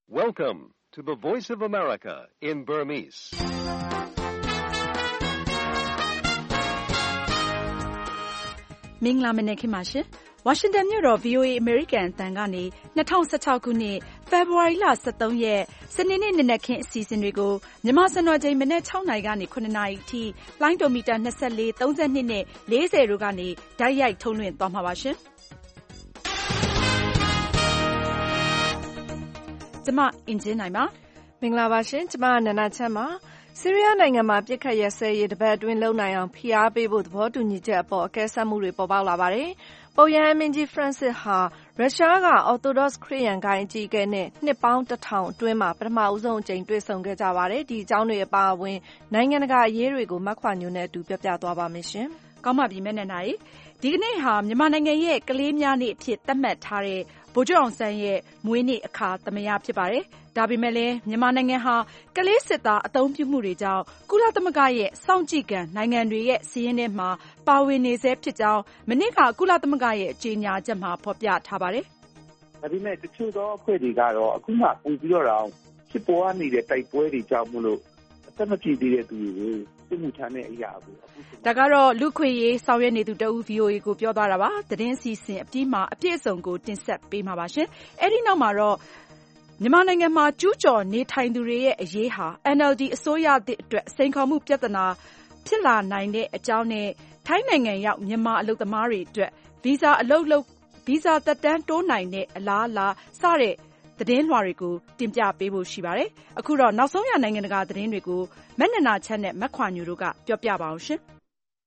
Welcome to the Voice of America in Burmese. ။မင်္ဂလာမနက်ခင်းပါရှင်။ ဝါရှင်တန်မြို့တော် VOA အမေရိကန်အသံကနေ2016ခုနှစ်ဖေဖော်ဝါရီလ13ရက်စနေနေ့နနက်ခင်းအစီအစဉ်တွေကိုမြန်မာစံတော်ချိန်မနက်6နာရီကနေ9နာရီအထိလိုင်းဒိုမီတာ24 32နဲ့40တို့ကနေဓာတ်ရိုက်ထုတ်လွှင့်သွားမှာပါရှင်။ကျွန်မအင်ဂျင်နိုင်ပါမင်္ဂလာပါရှင်။ကျွန်မနန္ဒချမ်းပါ။ဆီးရီးယားနိုင်ငံမှာပြစ်ခတ်ရက်စဲရေးတပတ်အတွင်းလုံနိုင်အောင်ဖိအားပေးဖို့သဘောတူညီချက်အပေါ်အကဲဆတ်မှုတွေပေါ်ပေါက်လာပါတယ်။ပုပ်ရဟန်းမင်းကြီး Francis ဟာရုရှားက Orthodox ခရစ်ယာန်ဂိုဏ်းအကြီးအကဲနဲ့နှစ်ပေါင်း1000အတွင်းမှာပထမဦးဆုံးအကြိမ်တွေ့ဆုံခဲ့ကြပါတယ်။ဒီအကြောင်းတွေအပါအဝင်နိုင်ငံတကာအရေးတွေကိုမခွာညွန့်နဲ့အတူပြောပြသွားပါမယ်ရှင်။ကောင်းပါပြီမဲနဲ့နိုင်။ဒီကနေ့ဟာမြန်မာနိုင်ငံရဲ့ကလေးများနေ့အဖြစ်သတ်မှတ်ထားတဲ့ဗိုလ်ချုပ်အောင်ဆန်းရဲ့မွေးနေ့အခါသမယဖြစ်ပါတယ်။ဒါပေမဲ့လည်းမြန်မာနိုင်ငံဟာကလေးစစ်သားအသုံးပြုမှုတွေကြောင့်ကုလသမဂ္ဂရဲ့စောင့်ကြည့်ခံနိုင်ငံတွေရဲ့စာရင်းထဲမှာပါဝင်နေဆဲဖြစ်ကြောင်းမနေ့ကကုလသမဂ္ဂရဲ့ကြေညာချက်မှာဖော်ပြထားပါတယ်။ဒါပေမဲ့တချို့သောအဖွဲ့တွေကတော့အခုမှပို့ပြီးတော့ဖြစ်ပေါ်နေတဲ့တိုက်ပွဲတွေကြောင့်မလို့အသက်မပြည့်သေးတဲ့သူတွေကိုစစ်မှုထမ်းတဲ့အရာကိုဒါကတော့လူခွေရေးဆောင်ရွက်နေသူတဦး VOA ကိုပြောသွားတာပါ။သတင်းစီစဉ်အပြီးမှာအပြည့်အစုံကိုတင်ဆက်ပေးမှာပါရှင်။အဲဒီနောက်မှာတော့မြန်မာနိုင်ငံမှာကျူးကျော်နေထိုင်သူတွေရဲ့အရေးဟာ NLD အစိုးရသစ်အတွက်စိန်ခေါ်မှုပြဿနာဖြစ်လာနိုင်တဲ့အကြောင်းနဲ့ထိုင်းနိုင်ငံရောက်မြန်မာအလုပ်သမားတွေအတွက်ဗီဇာသက်တမ်းတိုးနိုင်တဲ့အလားအလာစတဲ့သတင်းလွှာတွေကိုတင်ပြပေးဖို့ရှိပါတယ်။အခုတော့နောက်ဆုံးရနိုင်ငံတကာသတင်းတွေကိုမနန္ဒချမ်းနဲ့မခွာညိုတို့ကပြောပြပါအောင်ရှင်။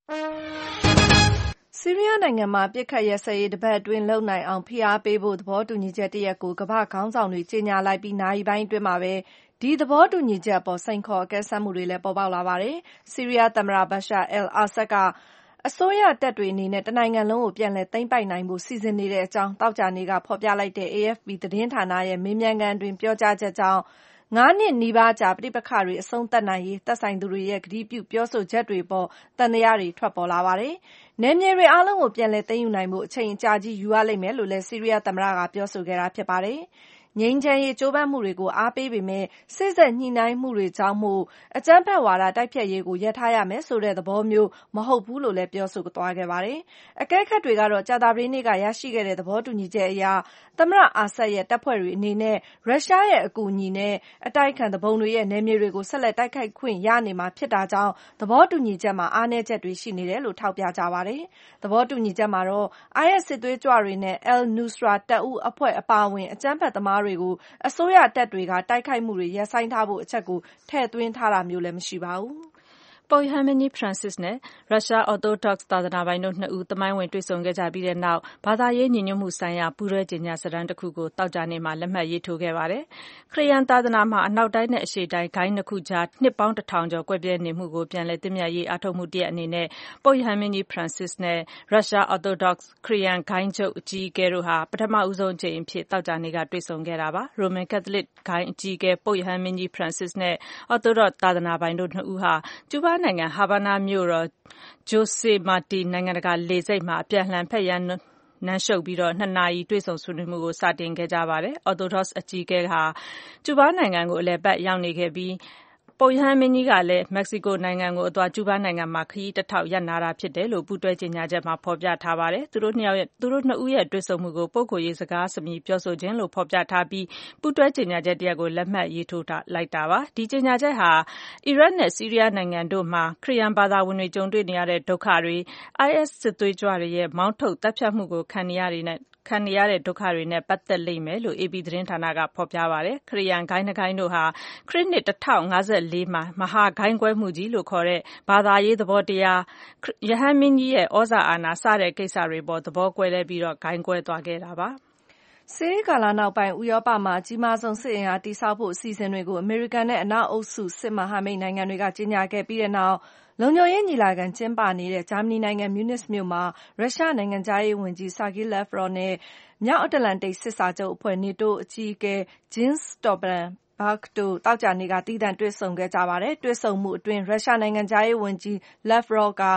ဆီးရီးယားနိုင်ငံမှာပြစ်ခတ်ရက်စဲရေးတပတ်အတွင်းလုံနိုင်အောင်ဖိအားပေးဖို့သဘောတူညီချက်တရက်ကိုကမ္ဘာ့ခေါင်းဆောင်တွေကြေညာလိုက်ပြီးနာရီပိုင်းအတွင်းမှာပဲဒီသဘောတူညီချက်အပေါ်စိန်ခေါ်အကဲဆတ်မှုတွေလည်းပေါ်ပေါက်လာပါတယ်။ဆီးရီးယားသမ္မတ Bashar al-Assad ကအစိုးရတပ်တွေအနေနဲ့တနိုင်ငံလုံးကိုပြန်လည်သိမ်းပိုက်နိုင်ဖို့စီစဉ်နေတဲ့အကြောင်းသောကြာနေ့ကဖော်ပြလိုက်တဲ့ AFP သတင်းဌာနရဲ့မေးမြန်းခန်းအတွင်းပြောကြားချက်ကြောင့်9 နှစ်နီးပါးကြာပဋိပက္ခတွေအဆုံးသတ်နိုင်ရေးသက်ဆိုင်သူတွေရဲ့ကတိပြုပြောဆိုချက်တွေပေါ်သံသယတွေထွက်ပေါ်လာပါတယ်။နယ်မြေတွေအားလုံးကိုပြန်လည်သိမ်းယူနိုင်ဖို့အချိန်အကြာကြီးယူရလိမ့်မယ်လို့လည်းဆီးရီးယားသမ္မတကပြောဆိုခဲ့တာဖြစ်ပါတယ်။ငြိမ်းချမ်းရေးကြိုးပမ်းမှုတွေကိုအားပေးပေမဲ့စေ့စပ်ညှိနှိုင်းမှုတွေကြောင့်အကြမ်းဖက်ဝါဒတိုက်ဖျက်ရေးကိုရပ်ထားရမယ်ဆိုတဲ့သဘောမျိုးမဟုတ်ဘူးလို့လည်းပြောဆိုသွားခဲ့ပါတယ်။အကဲခတ်တွေကတော့ကြာသပတေးနေ့ကရရှိခဲ့တဲ့သဘောတူညီချက်အရသမ္မတအာဆတ်ရဲ့တပ်ဖွဲ့တွေအနေနဲ့ရုရှားရဲ့အကူအညီနဲ့အတိုက်အခံသူပုန်တွေရဲ့နယ်မြေတွေကိုဆက်လက်တိုက်ခိုက်ခွင့်ရနေမှာဖြစ်တာကြောင့်သဘောတူညီချက်မှာအားနည်းချက်တွေရှိနေတယ်လို့ထောက်ပြကြပါတယ်။သဘောတူညီချက်မှာတော့ IS စစ်သွေးကြွတွေနဲ့ al-Nusra တပ်ဦးအဖွဲ့အပါအဝင်အကြမ်းဖက်သမားတွေကိုအစိုးရတပ်တွေကတိုက်ခိုက်မှုတွေရပ်ဆိုင်းထားဖို့အချက်ကိုထည့်သွင်းထားတာမျိုးလည်းမရှိပါဘူး။ပုပ်ရဟန်းမင်းကြီး Francis နဲ့ရုရှား Orthodox သာသနာပိုင်တို့နှစ်ဦးသမိုင်းဝင်တွေ့ဆုံခဲ့ကြပြီးတဲ့နောက်ဘာသာရေးညီညွတ်မှုဆိုင်ရာပူးတွဲကြေညာစာတမ်းတစ်ခုကိုသောကြာနေ့မှာလက်မှတ်ရေးထိုးခဲ့ပါတယ်။ခရစ်ယာန်သာသနာမှာအနောက်တိုင်းနဲ့အရှေ့တိုင်းဂိုဏ်းနှစ်ခုကြားနှစ်ပေါင်း1000ကျော်ကွဲပြဲနေမှုကိုပြန်လည်သင့်မြတ်ရေးအားထုတ်မှုတရပ်အနေနဲ့ပုပ်ရဟန်းမင်းကြီး Francis နဲ့ရုရှား Orthodox ခရစ်ယာန်ဂိုဏ်းချုပ်အကြီးအကဲတို့ဟာပထမဦးဆုံးအကြိမ်အဖြစ်သောကြာနေ့ကတွေ့ဆုံခဲ့တာပါ။ Roman Catholic ဂိုဏ်းအကြီးအကဲပုပ်ရဟန်းမင်းကြီး Francis နဲ့ Orthodox သာသနာပိုင်တို့နှစ်ဦးဟာကျူးဘားနိုင်ငံဟာဗာနာမြို့တော် Jose Marti နိုင်ငံတကာလေဆိပ်မှာအပြန်အလှန်ဖက်ယမ်းနမ်းရှုပ်ပြီး2 နာရီတွေ့ဆုံဆွေးနွေးမှုကိုစတင်ခဲ့ကြပါတယ်။ Orthodox အကြီးအကဲဟာကျူးဘားနိုင်ငံကိုအလည်ပတ်ရောက်နေခဲ့ပြီးပုပ်ရဟန်းမင်းကြီးကလည်းမက္ကဆီကိုနိုင်ငံကိုအသွားကျူးဘားနိုင်ငံမှာခရီးတထောက်ရပ်နာတာဖြစ်တယ်လို့ပူးတွဲကြေညာချက်မှာဖော်ပြထားပါတယ်။သူတို့နှစ်ဦးရဲ့တွေ့ဆုံမှုကိုပုဂ္ဂိုလ်ရေးစကားစမြည်ပြောဆိုခြင်းလို့ဖော်ပြထားပြီးပူးတွဲကြေညာချက်တရပ်ကိုလက်မှတ်ရေးထိုးလိုက်တာပါ။ဒီကြေညာချက်ဟာအီရတ်နဲ့ဆီးရီးယားနိုင်ငံတို့မှာခရစ်ယာန်ဘာသာဝင်တွေကြုံတွေ့နေရတဲ့ဒုက္ခတွေ IS စစ်သွေးကြွတွေရဲ့မောင်းထုတ်တပ်ဖြတ်မှုကိုခံနေရတဲ့ဒုက္ခတွေနဲ့ပတ်သက်လိမ့်မယ်လို့ AP သတင်းဌာနကဖော်ပြပါတယ်။ခရစ်ယာန်ဂိုဏ်းနှစ်ဂိုဏ်းတို့ဟာခရစ်နှစ်1054မှာမဟာဂိုဏ်းကွဲမှုကြီးလို့ခေါ်တဲ့ဘာသာရေးသဘောတရားရဟန်းမင်းကြီးရဲ့ဩဇာအာဏာစတဲ့ကိစ္စတွေပေါ်သဘောကွဲပြီးဂိုဏ်းကွဲသွားခဲ့တာပါ။စစ်အေးကာလနောက်ပိုင်းဥရောပမှာအကြီးမားဆုံးစစ်အင်အားတည်ဆောက်ဖို့အစီအစဉ်တွေကိုအမေရိကန်နဲ့အနောက်အုပ်စုစစ်မဟာမိတ်နိုင်ငံတွေကကြေညာခဲ့ပြီးတဲ့နောက်လုံခြုံရေးညီလာခံကျင်းပနေတဲ့ဂျာမနီနိုင်ငံမြူးနစ်မြို့မှာရုရှားနိုင်ငံခြားရေးဝန်ကြီး Sergei Lavrov နဲ့မြောက်အတ္တလန်တိတ်စစ်စာချုပ်အဖွဲ့ NATO အကြီးအကဲ Jens Stoltenberg တို့သောကြာနေ့ကသီးသန့်တွေ့ဆုံခဲ့ကြပါတယ်။တွေ့ဆုံမှုအတွင်းရုရှားနိုင်ငံခြားရေးဝန်ကြီး Lavrov က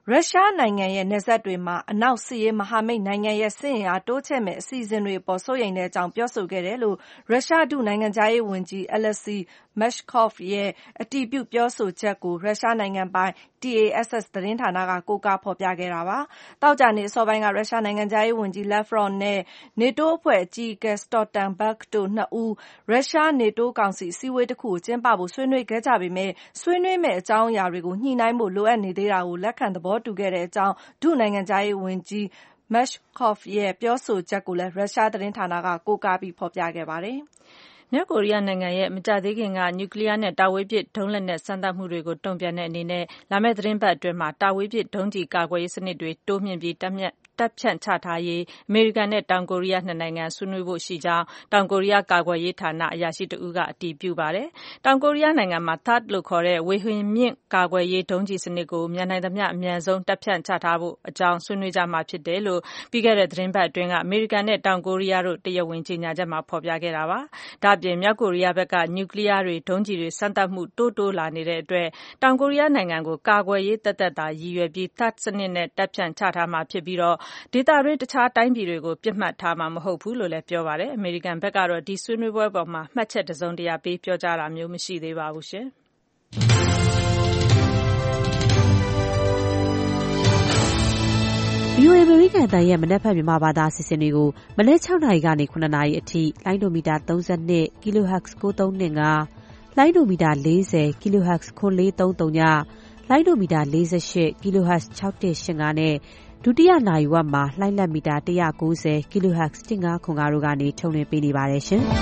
ရုရှားနိုင်ငံရဲ့နယ်စပ်တွေမှာအနောက်စစ်ရေးမဟာမိတ်နိုင်ငံရဲ့စစ်အင်အားတိုးချဲ့မယ့်အစီအစဉ်တွေအပေါ်စိုးရိမ်တဲ့အကြောင်းပြောဆိုခဲ့တယ်လို့ရုရှားဒုနိုင်ငံခြားရေးဝန်ကြီး Alexei Meshkov ရဲ့အတည်ပြုပြောဆိုချက်ကိုရုရှားနိုင်ငံပိုင် TASS သတင်းဌာနကကိုးကားဖော်ပြခဲ့တာပါ။သောကြာနေ့အစောပိုင်းကရုရှားနိုင်ငံခြားရေးဝန်ကြီး Lavrov နဲ့ NATO အဖွဲ့အကြီးအကဲ Stoltenberg တို့နှစ်ဦးရုရှား NATO ကောင်စီအစည်းအဝေးတစ်ခုကိုကျင်းပဖို့ဆွေးနွေးခဲ့ကြပေမဲ့ဆွေးနွေးမယ့်အကြောင်းအရာတွေကိုညှိနှိုင်းဖို့လိုအပ်နေသေးတာကိုလက်ခံသဘောတူခဲ့တဲ့အကြောင်းဒုနိုင်ငံခြားရေးဝန်ကြီး Meshkov ရဲ့ပြောဆိုချက်ကိုလည်းရုရှားသတင်းဌာနကကိုးကားပြီးဖော်ပြခဲ့ပါတယ်။မြောက်ကိုရီးယားနိုင်ငံရဲ့မကြာသေးခင်ကနျူကလ িয়ারနဲ့တာဝေးပစ်ဒုံးလက်နက်စမ်းသပ်မှုတွေကိုတုံ့ပြန်တဲ့အနေနဲ့လာမယ့်သတင်းပတ်အတွင်းမှာတာဝေးပစ်ဒုံးကျည်ကာကွယ်ရေးစနစ်တွေတိုးမြှင့်ပြီးတပ်ဖြန့်ချထားရေးအမေရိကန်နဲ့တောင်ကိုရီးယားနှစ်နိုင်ငံဆွေးနွေးဖို့ရှိကြောင်းတောင်ကိုရီးယားကာကွယ်ရေးဌာနအရာရှိတဦးကအတည်ပြုပါတယ်။တောင်ကိုရီးယားနိုင်ငံမှာ THAAD လို့ခေါ်တဲ့ဝေဟင်မြင့်ကာကွယ်ရေးဒုံးကျည်စနစ်ကိုမြန်နိုင်သမျှအမြန်ဆုံးတပ်ဖြန့်ချထားဖို့အကြောင်းဆွေးနွေးကြမှာဖြစ်တယ်လို့ပြီးခဲ့တဲ့သတင်းပတ်အတွင်းကအမေရိကန်နဲ့တောင်ကိုရီးယားတို့တရားဝင်ကြေညာချက်မှာဖော်ပြခဲ့တာပါ။ဒါ့အပြင်မြောက်ကိုရီးယားဘက်ကနျူကလ িয়ারတွေဒုံးကျည်တွေစမ်းသပ်မှုတိုးလာနေတဲ့အတွက်တောင်ကိုရီးယားနိုင်ငံကိုကာကွယ်ရေးသက်သက်သာရည်ရွယ်ပြီး THAAD စနစ်နဲ့တပ်ဖြန့်ချထားမှာဖြစ်ပြီးတော့ဒေသတွင်းတခြားတိုင်းပြည်တွေကိုပြစ်မှတ်ထားမှာမဟုတ်ဘူးလို့လည်းပြောပါတယ်။အမေရိကန်ဘက်ကတော့ဒီဆွေးနွေးပွဲပေါ်မှာမှတ်ချက်တစုံတရာပေးပြောကြားတာမျိုးမရှိသေးပါဘူးရှင်။ VOA အမေရိကန်အသံရဲ့မနက်ဖြန်မြန်မာဘာသာအစီအစဉ်တွေကိုမနက် 6 နာရီကနေ 9 နာရီအထိလိုင်းဒိုမီတာ 32 kHz 9325 လိုင်းဒိုမီတာ 40 kHz 9430 ည လိုင်းဒိုမီတာ 48 kHz 6185 နဲ့ဒုတိယနာရီဝက်မှာလှိုင်းလက်မီတာ 190 kHz 1505 တို့ကနေထုတ်လွှင့်ပေးနေပါတယ်ရှင်။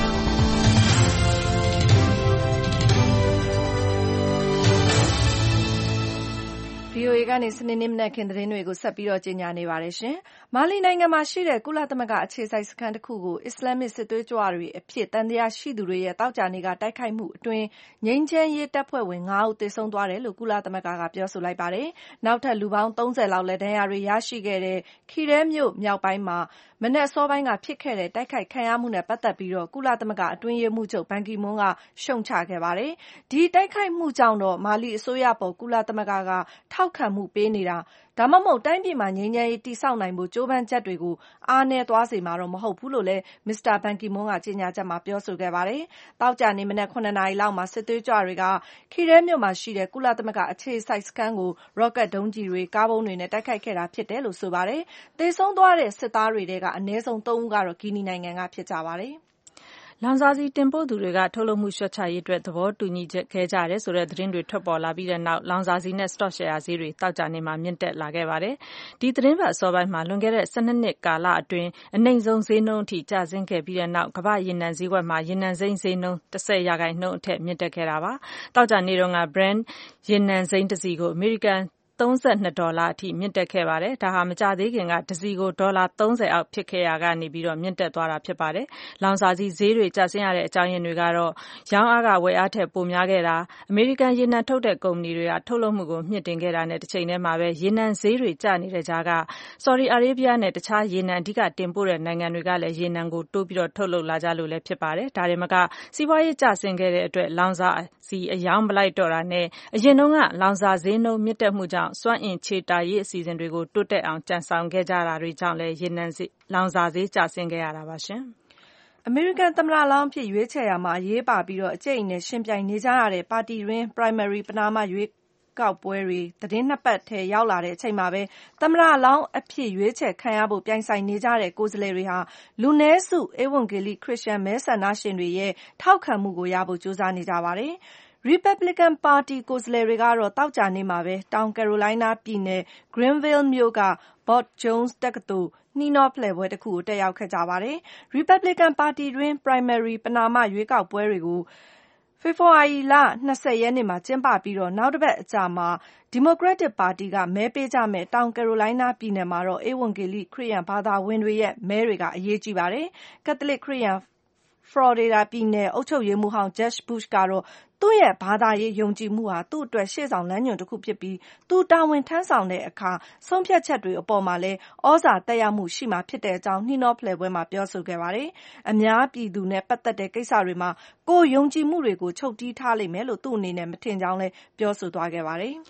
VOA ကနေစနေနေ့မနက်ခင်းသတင်းတွေကိုဆက်ပြီးကြေညာနေပါတယ်ရှင်။မာလီနိုင်ငံမှာရှိတဲ့ကုလသမဂ္ဂအခြေစိုက်စခန်းတစ်ခုကိုအစ္စလာမစ်စစ်သွေးကြွတွေအဖြစ်သံသယရှိသူတွေရဲ့သောကြာနေ့ကတိုက်ခိုက်မှုအတွင်းငြိမ်းချမ်းရေးတပ်ဖွဲ့ဝင် 5 ဦးသေဆုံးသွားတယ်လို့ကုလသမဂ္ဂကပြောဆိုလိုက်ပါတယ်။နောက်ထပ်လူပေါင်း 30 လောက်လည်းဒဏ်ရာတွေရရှိခဲ့တဲ့ခီရဲမြို့မြောက်ပိုင်းမှာမနက်အစောပိုင်းကဖြစ်ခဲ့တဲ့တိုက်ခိုက်ခံရမှုနဲ့ပတ်သက်ပြီးကုလသမဂ္ဂအတွင်းရေးမှူးချုပ်ဘန်ကီမွန်းကရှုတ်ချခဲ့ပါတယ်။ဒီတိုက်ခိုက်မှုကြောင့်တော့မာလီအစိုးရပေါ်ကုလသမဂ္ဂကထောက်ခံမှုပေးနေတာဒါမှမဟုတ်တိုင်းပြည်မှာငြိမ်းချမ်းရေးတည်ဆောက်နိုင်ဖို့ကြိုးပမ်းချက်တွေကိုအားနည်းသွားစေမှာတော့မဟုတ်ဘူးလို့လည်းမစ္စတာဘန်ကီမွန်းကကြေညာချက်မှာပြောဆိုခဲ့ပါတယ်။သောကြာနေ့မနက် 9 နာရီလောက်မှာစစ်သွေးကြွတွေကခီရဲမြို့မှာရှိတဲ့ကုလသမဂ္ဂအခြေစိုက်စခန်းကိုရော့ကတ်ဒုံးကျည်တွေကားဗုံးတွေနဲ့တိုက်ခိုက်ခဲ့တာဖြစ်တယ်လို့ဆိုပါတယ်။သေဆုံးသွားတဲ့စစ်သားတွေထဲကအနည်းဆုံး 3 ဦးကတော့ဂီနီနိုင်ငံကဖြစ်ကြပါတယ်။လောင်စာဆီတင်ပို့သူတွေကထုတ်လုပ်မှုလျှော့ချရေးအတွက်သဘောတူညီခဲ့ကြတယ်ဆိုတဲ့သတင်းတွေထွက်ပေါ်လာပြီးတဲ့နောက်လောင်စာဆီနဲ့စတော့ရှယ်ယာဈေးတွေသောကြာနေ့မှာမြင့်တက်လာခဲ့ပါတယ်။ဒီသတင်းပတ်အစောပိုင်းမှာလွန်ခဲ့တဲ့12နှစ်ကာလအတွင်းအနိမ့်ဆုံးဈေးနှုန်းအထိကျဆင်းခဲ့ပြီးတဲ့နောက်ကမ္ဘာ့ရေနံဈေးကွက်မှာရေနံစိမ်းဈေးနှုန်း 10% အထက်မြင့်တက်ခဲ့တာပါ။သောကြာနေ့တုန်းက Brent ရေနံစိမ်းတစ်စီကိုအမေရိကန်$32အထိမြင့်တက်ခဲ့ပါတယ်။ဒါဟာမကြာသေးခင်ကတစ်စီကိုဒေါ်လာ30အောက်ဖြစ်ခဲ့ရာကနေပြီးတော့မြင့်တက်သွားတာဖြစ်ပါတယ်။လောင်စာဆီဈေးတွေကျဆင်းရတဲ့အကြောင်းရင်းတွေကတော့ရောင်းအားကဝယ်အားထက်ပိုများခဲ့တာအမေရိကန်ရေနံထုတ်တဲ့ကုမ္ပဏီတွေကထုတ်လုပ်မှုကိုမြင့်တင်ခဲ့တာနဲ့တစ်ချိန်တည်းမှာပဲရေနံဈေးတွေကျနေတဲ့ကြားကဆော်ဒီအာရေဗျနဲ့တခြားရေနံအဓိကတင်ပို့တဲ့နိုင်ငံတွေကလည်းရေနံကိုတိုးပြီးတော့ထုတ်လုပ်လာကြလို့လည်းဖြစ်ပါတယ်။ဒါတွေမကစီးပွားရေးကျဆင်းခဲ့တဲ့အတွက်လောင်စာဆီအယောင်းမလိုက်တော့တာနဲ့အရင်တုန်းကလောင်စာဈေးနှုန်းမြင့်တက်မှုကြောင့်စွမ်းအင်ခြေတာရေးအစီအစဉ်တွေကိုတိုးတက်အောင်ကြံဆောင်ခဲ့ကြတာတွေကြောင့်လည်းလောင်စာဈေးကျဆင်းခဲ့ရတာပါရှင်။အမေရိကန်သမ္မတလောင်းအဖြစ်ရွေးချယ်ရာမှာအရေးပါပြီးအကြိတ်အနယ်ရှင်ပြိုင်နေကြရတဲ့ပါတီတွင်း primary ပဏာမရွေးကောက်ပွဲတွေသတင်း2ပတ်ထဲရောက်လာတဲ့အချိန်မှာပဲသမ္မတလောင်းအဖြစ်ရွေးချယ်ခံရဖို့ပြိုင်ဆိုင်နေကြတဲ့ကိုယ်စားလှယ်တွေဟာလူနည်းစုဧဝံဂေလိခရစ်ယာန်မဲဆန္ဒရှင်တွေရဲ့ထောက်ခံမှုကိုရဖို့ကြိုးစားနေကြပါတယ်။ Republican ပါတီကိုယ်စားလှယ်တွေကတော့သောကြာနေ့မှာပဲတောင်ကယ်ရိုလိုင်းနားပြည်နယ် Greenville မြို့က Bob Jones တက္ကသိုလ်နှီးနှောဖလှယ်ပွဲတစ်ခုကိုတက်ရောက်ခဲ့ကြပါတယ်။ Republican ပါတီတွင်း primary ပဏာမရွေးကောက်ပွဲတွေကိုဖေဖော်ဝါရီလ 20 ရက်နေ့မှာကျင်းပပြီးနောက်တစ်ပတ်အကြာမှာ Democratic ပါတီကမဲပေးကြမယ့်တောင်ကယ်ရိုလိုင်းနားပြည်နယ်မှာတော့ဧဝံဂေလိခရစ်ယာန်ဘာသာဝင်တွေရဲ့မဲတွေကအရေးကြီးပါတယ်။ ကက်သလစ်ခရစ်ယာန်ဖလော်ရီဒါပြည်နယ်အုပ်ချုပ်ရေးမှူးဟောင်း Jeb Bush ကတော့သူ့ရဲ့ဘာသာရေးယုံကြည်မှုဟာသူ့အတွက်ရှေ့ဆောင်လမ်းညွှန်တစ်ခုဖြစ်ပြီးသူတာဝန်ထမ်းဆောင်တဲ့အခါဆုံးဖြတ်ချက်တွေအပေါ်မှာလည်းဩဇာသက်ရောက်မှုရှိမှာဖြစ်တဲ့အကြောင်းနှီးနှောဖလှယ်ပွဲမှာပြောဆိုခဲ့ပါတယ်။အများပြည်သူနဲ့ပတ်သက်တဲ့ကိစ္စတွေမှာကိုယ်ယုံကြည်မှုတွေကိုချုပ်တီးထားလိမ့်မယ်လို့သူ့အနေနဲ့မထင်ကြောင်းလည်းပြောဆိုသွားခဲ့ပါတယ်။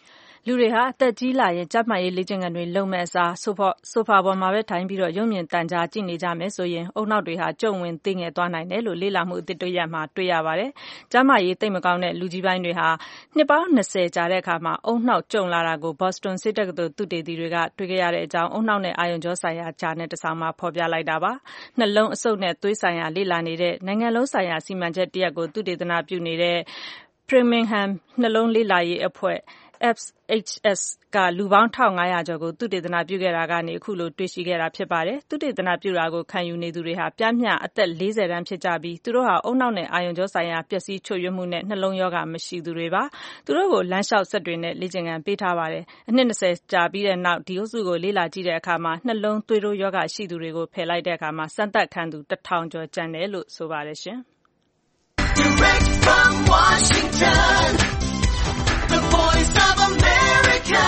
လူတွေဟာအသက်ကြီးလာရင်ကျန်းမာရေးလေ့ကျင့်ခန်းတွေလုပ်မဲ့အစားဆိုဖာပေါ်မှာပဲထိုင်ပြီးရုပ်မြင်သံကြားကြည့်နေကြမယ်ဆိုရင်ဦးနှောက်တွေဟာကျုံဝင်သေးငယ်သွားနိုင်တယ်လို့လေ့လာမှုအသစ်တရပ်မှာတွေ့ရပါတယ်။ကျန်းမာရေးသိပ်မကောင်းတဲ့လူကြီးပိုင်းတွေဟာနှစ်ပေါင်း20ကြာတဲ့အခါမှာဦးနှောက်ကျုံလာတာကို Boston ဆေးတက္ကသိုလ်သုတေသီတွေကတွေ့ခဲ့ရတဲ့အကြောင်းဦးနှောက်နဲ့အာရုံကြောဆိုင်ရာဂျာနယ်တစ်စောင်မှာဖော်ပြလိုက်တာပါ။နှလုံးအဆုတ်နဲ့သွေးဆိုင်ရာလေ့လာနေတဲ့နိုင်ငံလုံးဆိုင်ရာစီမံချက်တစ်ရပ်ကိုသုတေသနပြုနေတဲ့ Framingham နှလုံးလေ့လာရေးအဖွဲ့FHS ကလူပေါင်း 1500 ကျော်ကိုသုတေသနပြုခဲ့တာကနေအခုလိုတွေ့ရှိခဲ့တာဖြစ်ပါတယ်။သုတေသနပြုတာကိုခံယူနေသူတွေဟာပြမျှအသက်40တန်းဖြစ်ကြပြီးသူတို့ဟာဦးနှောက်နဲ့အာရုံကြောဆိုင်ရာပျက်စီးချို့ယွင်းမှုနဲ့နှလုံးရောဂါမရှိသူတွေပါ။သူတို့ကိုလမ်းလျှောက်စက်တွေနဲ့လေ့ကျင့်ခန်းပေးထားပါတယ်။အနှစ်20ကြာပြီးတဲ့နောက်ဒီအုပ်စုကိုလေ့လာကြည့်တဲ့အခါမှာနှလုံးသွေးတိုးရောဂါရှိသူတွေကိုဖယ်လိုက်တဲ့အခါမှာစမ်းသပ်ခံသူ1000ကျော်ကျန်တယ်လို့ဆိုပါတယ်ရှင်။ Direct from Washington, the voice of America,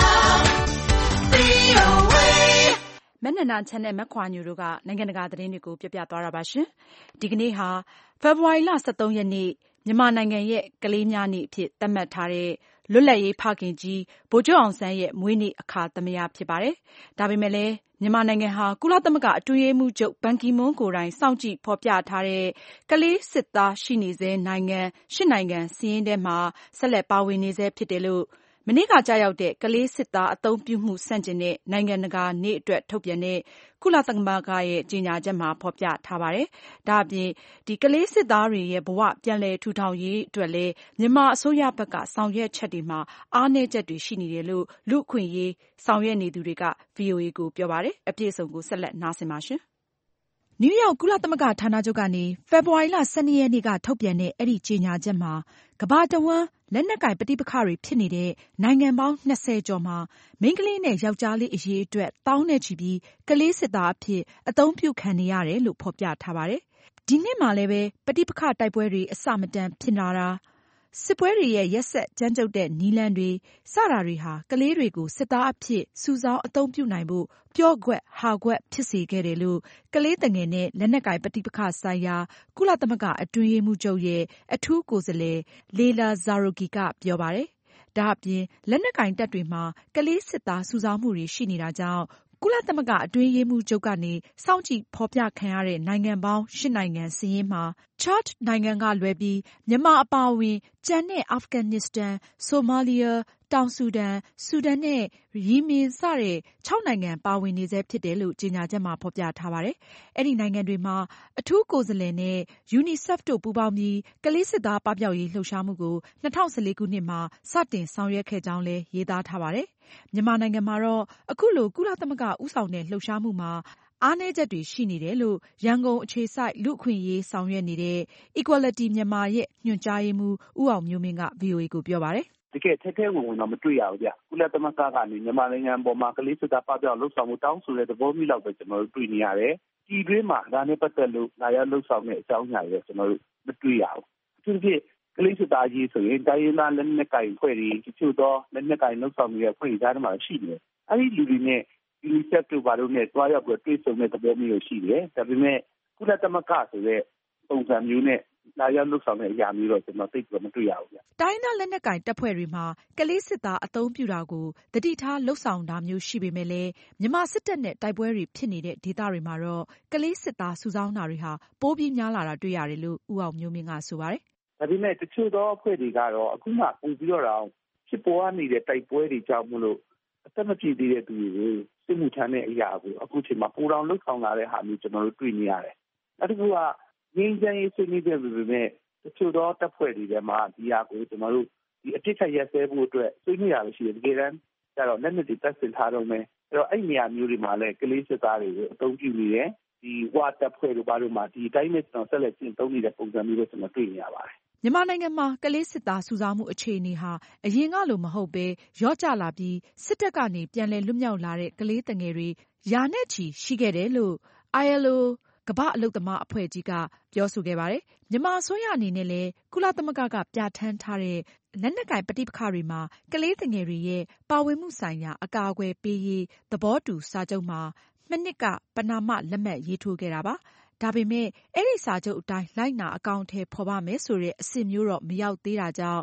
VOA. မနက်နာချန်နဲ့မခွာညူတို့ကနိုင်ငံတကာသတင်းတွေကိုပြပြသွားတာပါရှင်။ဒီကနေ့ဟာဖေဖော်ဝါရီလ23ရက်နေ့မြန်မာနိုင်ငံရဲ့ကလေးများနေ့အဖြစ်သတ်မှတ်ထားတဲ့လွတ်လပ်ရေးဖခင်ကြီးဗိုလ်ချုပ်အောင်ဆန်းရဲ့မွေးနေ့အခါသမယဖြစ်ပါတယ်။ဒါပေမဲ့လည်းမြန်မာနိုင်ငံဟာကုလသမဂ္ဂအတွင်းရေးမှူးချုပ်ဘန်ကီမွန်းကိုယ်တိုင်စောင့်ကြည့်ဖော်ပြထားတဲ့ကလေးစစ်သားရှိနေဆဲနိုင်ငံ8နိုင်ငံစာရင်းထဲမှာဆက်လက်ပါဝင်နေဆဲဖြစ်တယ်လို့မနေ့ကကြာရောက်တဲ့ကလေးစစ်သားအသုံးပြုမှုဆန့်ကျင်တဲ့နိုင်ငံတကာနေ့အတွက်ထုတ်ပြန်တဲ့ကုလသမဂ္ဂရဲ့ကြေညာချက်မှာဖော်ပြထားပါတယ်။ဒါအပြင်ဒီကလေးစစ်သားတွေရဲ့ဘဝပြန်လည်ထူထောင်ရေးအတွက်လည်းမြန်မာအစိုးရဘက်ကဆောင်ရွက်ချက်တွေမှာအားနည်းချက်တွေရှိနေတယ်လို့လူ့အခွင့်အရေးဆောင်ရွက်နေသူတွေက VOA ကိုပြောပါတယ်။အပြည့်အစုံကိုဆက်လက်နားဆင်ပါရှင်။နယူးယောက်ကုလသမဂ္ဂဌာနချုပ်ကနေဖေဖော်ဝါရီလ12ရက်နေ့ကထုတ်ပြန်တဲ့အဲ့ဒီကြေညာချက်မှာကမ္ဘာတဝန်းလက်နက်ကိုင်ပဋိပက္ခတွေဖြစ်နေတဲ့နိုင်ငံပေါင်း20ကျော်မှာမိန်းကလေးနဲ့ယောက်ျားလေးအရေးအတွက်သောင်းနဲ့ချီပြီးကလေးစစ်သားအဖြစ်အသုံးပြုခံနေရတယ်လို့ဖော်ပြထားပါတယ်။ဒီနှစ်မှာလည်းပဲပဋိပက္ခတိုက်ပွဲတွေအစမတန်ဖြစ်လာတာစစ်ပွဲတွေရဲ့ရက်ဆက်ကြမ်းကြုတ်တဲ့နည်းလမ်းတွေစတာတွေဟာကလေးတွေကိုစစ်သားအဖြစ်စုဆောင်းအသုံးပြုနိုင်ဖို့ပျော့ကွက်ဟာကွက်ဖြစ်စေခဲ့တယ်လို့ကလေးသူငယ်နဲ့လက်နက်ကိုင်ပဋိပက္ခဆိုင်ရာကုလသမဂ္ဂအတွင်းရေးမှူးချုပ်ရဲ့အထူးကိုယ်စားလှယ်လေလာဇာရိုဂီကပြောပါတယ်။ဒါအပြင်လက်နက်ကိုင်တပ်တွေမှာကလေးစစ်သားစုဆောင်းမှုတွေရှိနေတာကြောင့်ကုလသမဂ္ဂအတွင်းရေးမှူးချုပ်ကနေစောင့်ကြည့်ဖော်ပြခံရတဲ့နိုင်ငံပေါင်း8နိုင်ငံစာရင်းမှာ Chad နိုင်ငံကလွဲပြီးမြန်မာအပါအဝင်ကျန်တဲ့အာဖဂန်နစ္စတန်၊ဆိုမာလီယာ၊တောင်ဆူဒန်၊ဆူဒန်နဲ့ယီမင်စတဲ့6နိုင်ငံပါဝင်နေဆဲဖြစ်တယ်လို့ကြေညာချက်မှာဖော်ပြထားပါတယ်။အဲ့ဒီနိုင်ငံတွေမှာအထူးကိုယ်စားလှယ်နဲ့ UNICEF တို့ပူးပေါင်းပြီးကလေးစစ်သားပပျောက်ရေးလှုပ်ရှားမှုကို2014ခုနှစ်မှာစတင်ဆောင်ရွက်ခဲ့ကြောင်းလည်းရေးသားထားပါတယ်။မြန်မာနိုင်ငံမှာတော့အခုလိုကုလသမဂ္ဂဦးဆောင်တဲ့လှုပ်ရှားမှုမှာအားနည်းချက်တွေရှိနေတယ်လို့ရန်ကုန်အခြေစိုက်လူ့အခွင့်အရေးဆောင်ရွက်နေတဲ့ Equality Myanmar ရဲ့ညွှန်ကြားရေးမှူးဦးအောင်မျိုးမင်းက VOA ကိုပြောပါတယ်။တကယ်ထဲထဲဝင်ဝင်တော့မတွေ့ရဘူးဗျ။ကုလသမဂ္ဂကနေမြန်မာနိုင်ငံပေါ်မှာကလေးစစ်သားပပျောက်လှုပ်ဆောင်မှုတောင်းဆိုတဲ့သဘောမျိုးလောက်ပဲကျွန်တော်တို့တွေ့နေရတယ်။ဒီတွင်းမှာဒါနဲ့ပတ်သက်လို့လာရောက်လှုပ်ဆောင်တဲ့အကြောင်းအရာတွေကျွန်တော်တို့မတွေ့ရဘူး။အထူးသဖြင့်ကလေးစစ်သားကြီးဆိုရင်တိုင်းရင်းသားလက်နက်ကိုင်ဖွဲ့တွေတချို့သောလက်နက်ကိုင်လှုပ်ဆောင်နေတဲ့ဖွဲ့တွေကြားထဲမှာရှိနေတယ်။အဲဒီလူတွေနဲ့UNICEF တို့ဘာလို့နဲ့တွားရောက်ပြီးတွေ့ဆုံတဲ့သဘောမျိုးရှိတယ်။ဒါပေမဲ့ကုလသမဂ္ဂဆိုတဲ့ပုံစံမျိုးနဲ့လာရောက်လှုပ်ဆောင်တဲ့အရာမျိုးတော့ကျွန်တော်သိပ်မတွေ့ရဘူးဗျ။တိုင်းဒေသလက်နက်ကိုင်တပ်ဖွဲ့တွေမှာကလေးစစ်သားအသုံးပြုတာကိုသတိထားလှုပ်ဆောင်တာမျိုးရှိပေမဲ့လည်းမြန်မာစစ်တပ်နဲ့တိုက်ပွဲတွေဖြစ်နေတဲ့ဒေသတွေမှာတော့ကလေးစစ်သားစုဆောင်းတာတွေဟာပိုပြီးများလာတာတွေ့ရတယ်လို့ဦးအောင်မျိုးမင်းကဆိုပါတယ်။ဒါပေမဲ့တချို့သောအဖွဲ့တွေကတော့အခုမှပုံပြီးတော့ဖြစ်ပေါ်နေတဲ့တိုက်ပွဲတွေကြောင့်မလို့အသက်မပြည့်သေးတဲ့သူတွေကိုစစ်မှုထမ်းတဲ့အရာကိုအခုချိန်မှာပူတောင်လှုပ်ဆောင်လာတဲ့ဟာမျိုးကျွန်တော်တို့တွေ့နေရတယ်။နောက်တစ်ခုကငြိမ်းချမ်းရေးဆွေးနွေးတဲ့ပေမဲ့တချို့သောတပ်ဖွဲ့တွေထဲမှာဒီဟာကိုကျွန်တော်တို့ဒီအတိတ်ခရက်ဆဲဖို့အတွက်ဆွေးနွေးရလို့ရှိရင်တကယ်တမ်းကျတော့လက်နက်တွေတပ်ဆင်ထားတော့မယ်။အဲ့တော့အဲ့နေရာမျိုးတွေမှာလည်းကလေးစစ်သားတွေကိုအသုံးပြုနေတယ်။ဒီဝါတပ်ဖွဲ့တို့ဘာလို့မှဒီတိုင်းနဲ့ကျွန်တော်ဆက်လက်ကျင့်သုံးနေတဲ့ပုံစံမျိုးတွေကျွန်တော်တွေ့နေရပါတယ်။မြန်မာနိုင်ငံမှာကလေးစစ်သားစုဆောင်းမှုအခြေအနေဟာအရင်ကလိုမဟုတ်ပဲလျော့ကျလာပြီးစစ်တပ်ကနေပြန်လည်လွတ်မြောက်လာတဲ့ကလေးငယ်တွေရာနဲ့ချီရှိခဲ့တယ်လို့ ILO ကမ္ဘာ့အလုပ်သမားအဖွဲ့ကြီးကပြောဆိုခဲ့ပါတယ်။မြန်မာအစိုးရအနေနဲ့လည်းကုလသမဂ္ဂကပြဋ္ဌာန်းထားတဲ့လက်နက်ကိုင်ပဋိပက္ခတွေမှာကလေးငယ်တွေရဲ့ပါဝင်မှုဆိုင်ရာအကာအကွယ်ပေးရေးသဘောတူစာချုပ်မှာမနှစ်ကပဏာမလက်မှတ်ရေးထိုးခဲ့တာပါ။ဒါပေမဲ့အဲ့ဒီစာချုပ်အတိုင်းလိုက်နာအကောင်အထည်ဖော်ပါမယ်ဆိုတဲ့အဆင့်မျိုးတော့မရောက်သေးတာကြောင့်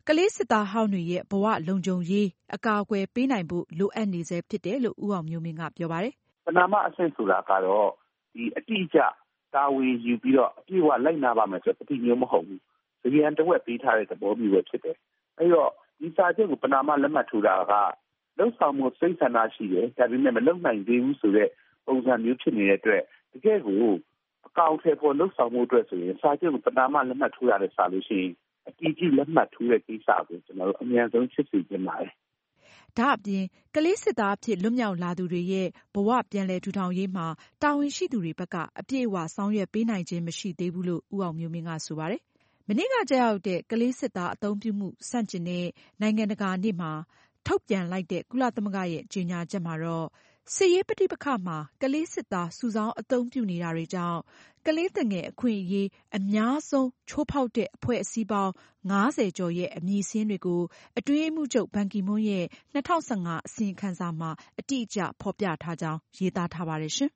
ကလေးစစ်သားဟောင်းတွေရဲ့ဘဝလုံခြုံရေးအကာအကွယ်ပေးနိုင်ဖို့လိုအပ်နေဆဲဖြစ်တယ်လို့ဦးအောင်မျိုးမင်းကပြောပါတယ်ပနာမအဆင့်ဆိုတာကတော့ဒီအတိအကျတာဝန်ယူပြီးတော့အပြည့်အဝလိုက်နာပါမယ်ဆိုတဲ့အတိအမျိုးမဟုတ်ဘူး။ဒီရန်တဝက်ပေးထားတဲ့သဘောမျိုးပဲဖြစ်တယ်။အဲဒီတော့ဒီစာချုပ်ကိုပနာမလက်မှတ်ထိုးတာကလုံဆောင်မှုစိတ်ဆန္ဒရှိတယ်။ဒါပေမဲ့မလုံနိုင်သေးဘူးဆိုတဲ့ပုံစံမျိုးဖြစ်နေတဲ့အတွက်တကယ်ကိုအကောင့်ထဲပေါ်လုံဆောင်မှုအတွက်ဆိုရင်စာချုပ်ကိုပနာမလက်မှတ်ထိုးရတဲ့စာလို့ရှိရင်အတိအကျလက်မှတ်ထိုးတဲ့ကိစ္စကိုကျွန်တော်တို့အများဆုံးဖြစ်စေချင်ပါတယ်။ဒါအပြင်ကလေးစစ်သားအဖြစ်လွတ်မြောက်လာသူတွေရဲ့ဘဝပြန်လည်ထူထောင်ရေးမှာတာဝန်ရှိသူတွေဘက်ကအပြည့်အဝဆောင်ရွက်ပေးနိုင်ခြင်းမရှိသေးဘူးလို့ဦးအောင်မျိုးမင်းကဆိုပါတယ်။မနေ့ကကျရောက်တဲ့ကလေးစစ်သားအသုံးပြုမှုဆန့်ကျင်တဲ့နိုင်ငံတကာနေ့မှာထုတ်ပြန်လိုက်တဲ့ကုလသမဂ္ဂရဲ့ကြေညာချက်မှာတော့စစ်ရေးပဋိပက္ခမှာကလေးစစ်သားစုဆောင်းအသုံးပြုနေတာတွေကြောင့်ကလေးသူငယ်အခွင့်အရေးအများဆုံးချိုးဖောက်တဲ့အဖွဲ့အစည်းပေါင်း50ကျော်ရဲ့အမည်စာရင်းတွေကိုအတွင်းရေးမှူးချုပ်ဘန်ကီမွန်းရဲ့2015အစီရင်ခံစာမှာအတိအကျဖော်ပြထားကြောင်းရေးသားထားပါတယ်ရှင်။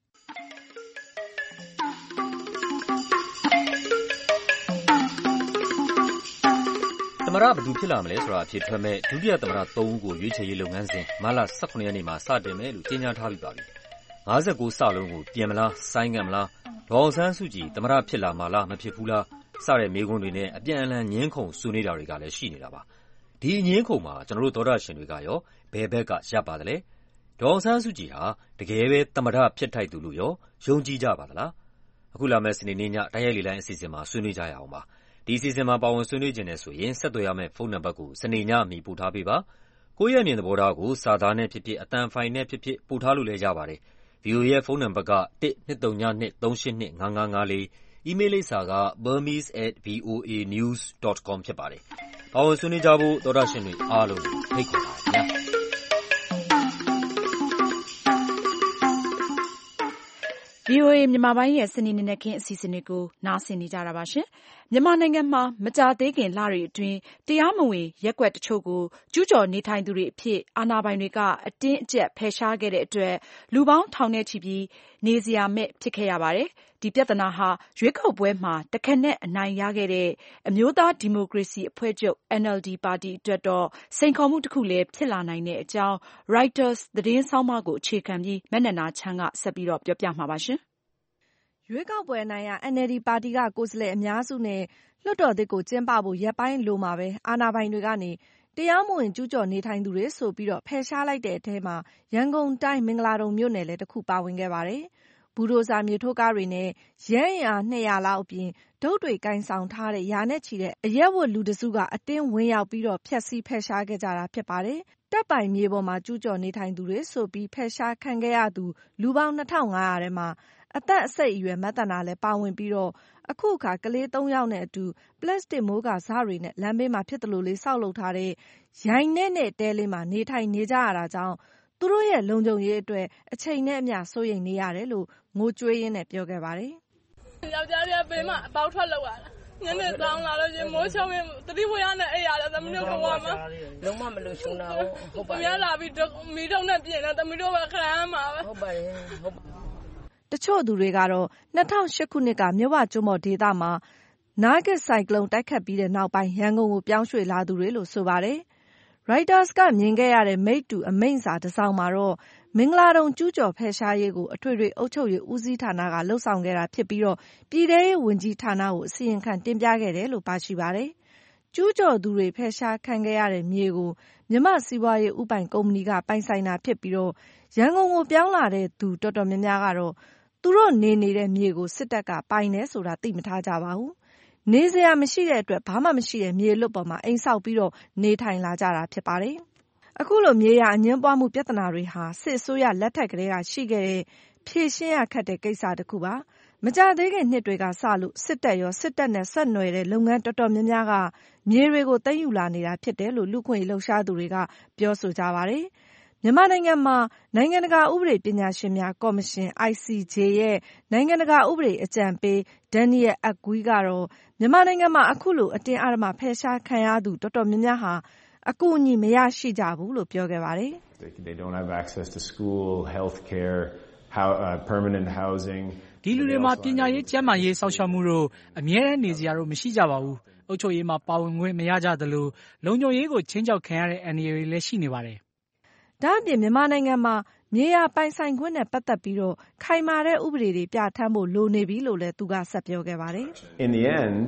သမ္မတဘယ်သူဖြစ်လာမလဲဆိုတာအဖြစ်ထွက်မဲ့ဒုတိယသမ္မတ3ဦးကိုရွေးချယ်ရေးလုပ်ငန်းစဉ်မတ်လ18ရက်နေ့မှာစတင်မယ်လို့ကြေညာထားပြီးပါပြီ။59စလုံးကိုပြင်မလားဆိုင်းငံ့မလားဒေါ်အောင်ဆန်းစုကြည်သမ္မတဖြစ်လာမှာလားမဖြစ်ဘူးလားစတဲ့မေးခွန်းတွေနဲ့အပြန်အလှန်ညှင်းခုန်ဆွေးနွေးတာတွေကလည်းရှိနေတာပါ။ဒီညှင်းခုန်မှာကျွန်တော်တို့သောတာရှင်တွေကရောဘယ်ဘက်ကရပ်ပါသလဲ။ဒေါ်အောင်ဆန်းစုကြည်ဟာတကယ်ပဲသမ္မတဖြစ်ထိုက်သူလို့ရောယုံကြည်ကြပါသလား။အခုလာမယ့်စနေနေ့ညတိုက်ရိုက်လေလိုင်းအစီအစဉ်မှာဆွေးနွေးကြရအောင်ပါ။ဒီအစီအစဉ်မှာပါဝင်ဆွေးနွေးခြင်းနဲ့ဆိုရင်ဆက်သွယ်ရမယ့်ဖုန်းနံပါတ်ကိုစနေညအမီပို့ထားပေးပါ။ကိုယ့်ရဲ့အမြင်သဘောထားကိုစာသားနဲ့ဖြစ်ဖြစ်အသံဖိုင်နဲ့ဖြစ်ဖြစ်ပို့ထားလို့လည်းရပါတယ်။ VOA ရဲ့ဖုန်းနံပါတ်က12323855554 အီးမေးလ်လိပ်စာက burmese@voanews.com ဖြစ်ပါတယ်။ပါဝင်ဆွေးနွေးကြဖို့သောတာရှင်တွေအားလုံးဖိတ်ခေါ်ပါတယ်ခင်ဗျာ။ VOA မြန်မာပိုင်းရဲ့စနေနေ့ခင်းအစီအစဉ်တွေကိုနားဆင်နေကြတာပါရှင်။မြန်မာနိုင်ငံမှာမကြာသေးခင်လတွေအတွင်းတရားမဝင်ရပ်ကွက်တချို့ကိုကျူးကျော်နေထိုင်သူတွေအဖြစ်အာဏာပိုင်တွေကအတင်းအကျပ်ဖယ်ရှားခဲ့တဲ့အတွက်လူပေါင်းထောင်နဲ့ချီပြီးနေစရာမဲ့ဖြစ်ခဲ့ရပါတယ်။ဒီပြဿနာဟာရွေးကောက်ပွဲမှာတခဲနက်အနိုင်ရခဲ့တဲ့အမျိုးသားဒီမိုကရေစီအဖွဲ့ချုပ် NLD ပါတီအတွက်တော့စိန်ခေါ်မှုတစ်ခုလည်းဖြစ်လာနိုင်တဲ့အကြောင်း Reuters သတင်းဆောင်းပါးကိုအခြေခံပြီးမနန္ဒာချမ်းကဆက်ပြီးပြောပြမှာပါရှင်။ရွေးကောက်ပွဲအနိုင်ရ NLD ပါတီကကိုယ်စားလှယ်အများစုနဲ့လွှတ်တော်သစ်ကိုကျင်းပဖို့ရက်ပိုင်းလိုမှာပဲအာဏာပိုင်တွေကနေတရားမဝင်ကျူးကျော်နေထိုင်သူတွေဆိုပြီးဖယ်ရှားလိုက်တဲ့အထဲမှာရန်ကုန်တိုင်းမင်္ဂလာဒုံမြို့နယ်လည်းတစ်ခုပါဝင်ခဲ့ပါတယ်။ဘူဒိုဇာမြေထိုးကားတွေနဲ့ရဲအင်အား200လောက်အပြင်ဒုတ်တွေကိုင်ဆောင်ထားတဲ့ရာနဲ့ချီတဲ့အရက်ဝတ်လူတစုကအတင်းဝင်ရောက်ပြီးဖျက်ဆီးဖယ်ရှားခဲ့ကြတာဖြစ်ပါတယ်။တပ်ပိုင်မြေပေါ်မှာကျူးကျော်နေထိုင်သူတွေဆိုပြီးဖယ်ရှားခံခဲ့ရသူလူပေါင်း2500ထဲမှာအသက်အဆိတ်အရွယ်မသန္တာလည်းပါဝင်ပြီးအခုအခါကလေး3ယောက်နဲ့အတူပလတ်စတစ်မိုးကာစတွေနဲ့လမ်းဘေးမှာဖြစ်သလိုလေးဆောက်လုပ်ထားတဲ့ရိုင်နဲ့တဲလေးမှာနေထိုင်နေကြရတာကြောင့်သူတို့ရဲ့လုံခြုံရေးအတွက်အချိန်နဲ့အမျှစိုးရိမ်နေရတယ်လို့ငိုကြွေးရင်းနဲ့ပြောခဲ့ပါတယ်။ယောက်ျားလေးဘေးမှာအပေါက်ထွက်လောက်ရတာ။ညနေတောင်းလာလို့ရှင်မိုးချုံရင်တတိဝရနဲ့အိပ်ရတယ်သမီးတို့ဘဝမှာလုံးဝမလို့ရှုံတာဟုတ်ပါရဲ့။မြလာပြီးမီးတုံးနဲ့ပြင်တယ်သမီးတို့ပဲခရမ်းမှာပဲဟုတ်ပါရဲ့ဟုတ်တချို့သူတွေကတော့2008ခုနှစ်ကမြဝကျွန်းပေါ်ဒေသမှာနာဂစ်ဆိုင်ကလုန်းတိုက်ခတ်ပြီးတဲ့နောက်ပိုင်းရန်ကုန်ကိုပြောင်းရွှေ့လာသူတွေလို့ဆိုပါတယ်။ Reuters ကမြင်ခဲ့ရတဲ့မိတ္တူအမိန့်စာတစ်စောင်မှာတော့မင်္ဂလာဒုံကျူးကျော်ဖယ်ရှားရေးကိုအထွေထွေအုပ်ချုပ်ရေးဦးစီးဌာနကလှုပ်ဆောင်ခဲ့တာဖြစ်ပြီးပြည်ထဲရေးဝန်ကြီးဌာနကိုအစီရင်ခံတင်ပြခဲ့တယ်လို့ပါရှိပါတယ်။ကျူးကျော်သူတွေဖယ်ရှားခံခဲ့ရတဲ့မြေကိုမြန်မာစီးပွားရေးဥပိုင်ကုမ္ပဏီကပိုင်ဆိုင်တာဖြစ်ပြီးရန်ကုန်ကိုပြောင်းလာတဲ့သူတော်တော်များများကတော့သူတို့နေနေတဲ့မြေကိုစစ်တပ်ကပိုင်တယ်ဆိုတာသိမထားကြပါဘူး။နေစရာမရှိတဲ့အတွက်ဘာမှမရှိတဲ့မြေလွတ်ပေါ်မှာအိမ်ဆောက်ပြီးနေထိုင်လာကြတာဖြစ်ပါတယ်။အခုလိုမြေယာအငြင်းပွားမှုပြဿနာတွေဟာစစ်အစိုးရလက်ထက်ကတည်းကရှိခဲ့တဲ့ဖြေရှင်းရခက်တဲ့ကိစ္စတစ်ခုပါ။မကြာသေးခင်နှစ်တွေကစလို့စစ်တပ်ရောစစ်တပ်နဲ့ဆက်နွယ်တဲ့လုပ်ငန်းတော်တော်များများကမြေတွေကိုသိမ်းယူလာနေတာဖြစ်တယ်လို့လူ့အခွင့်အရေးလှုပ်ရှားသူတွေကပြောဆိုကြပါတယ်။မြန်မာနိုင်ငံမှာနိုင်ငံတကာဥပဒေပညာရှင်များကော်မရှင် ICJ ရဲ့နိုင်ငံတကာဥပဒေအကြံပေး Daniel Arguy ကတော့မြန်မာနိုင်ငံမှာအခုလိုအတင်းအဓမ္မဖယ်ရှားခံရသူတော်တော်များများဟာအကူအညီမရရှိကြဘူးလို့ပြောခဲ့ပါတယ်။ They don't have access to school, healthcare, permanent housing. ဒီလူတွေမှာပညာရေးကျန်းမာရေးစောင့်ရှောက်မှုတို့အမြဲတမ်းနေစရာတို့မရှိကြပါဘူး။အုပ်ချုပ်ရေးမှာပါဝင်ခွင့်မရကြသလိုလုံခြုံရေးကိုချင်းချောက်ခံရတဲ့အန္တရာယ်တွေလည်းရှိနေပါတယ်။ဒါ့အပြင်မြန်မာနိုင်ငံမှာမြေယာပိုင်ဆိုင်ခွင့်နဲ့ပတ်သက်ပြီးခိုင်မာတဲ့ဥပဒေတွေပြဋ္ဌာန်းဖို့လိုနေပြီလို့လည်းသူကဆက်ပြောခဲ့ပါတယ်။ In the end,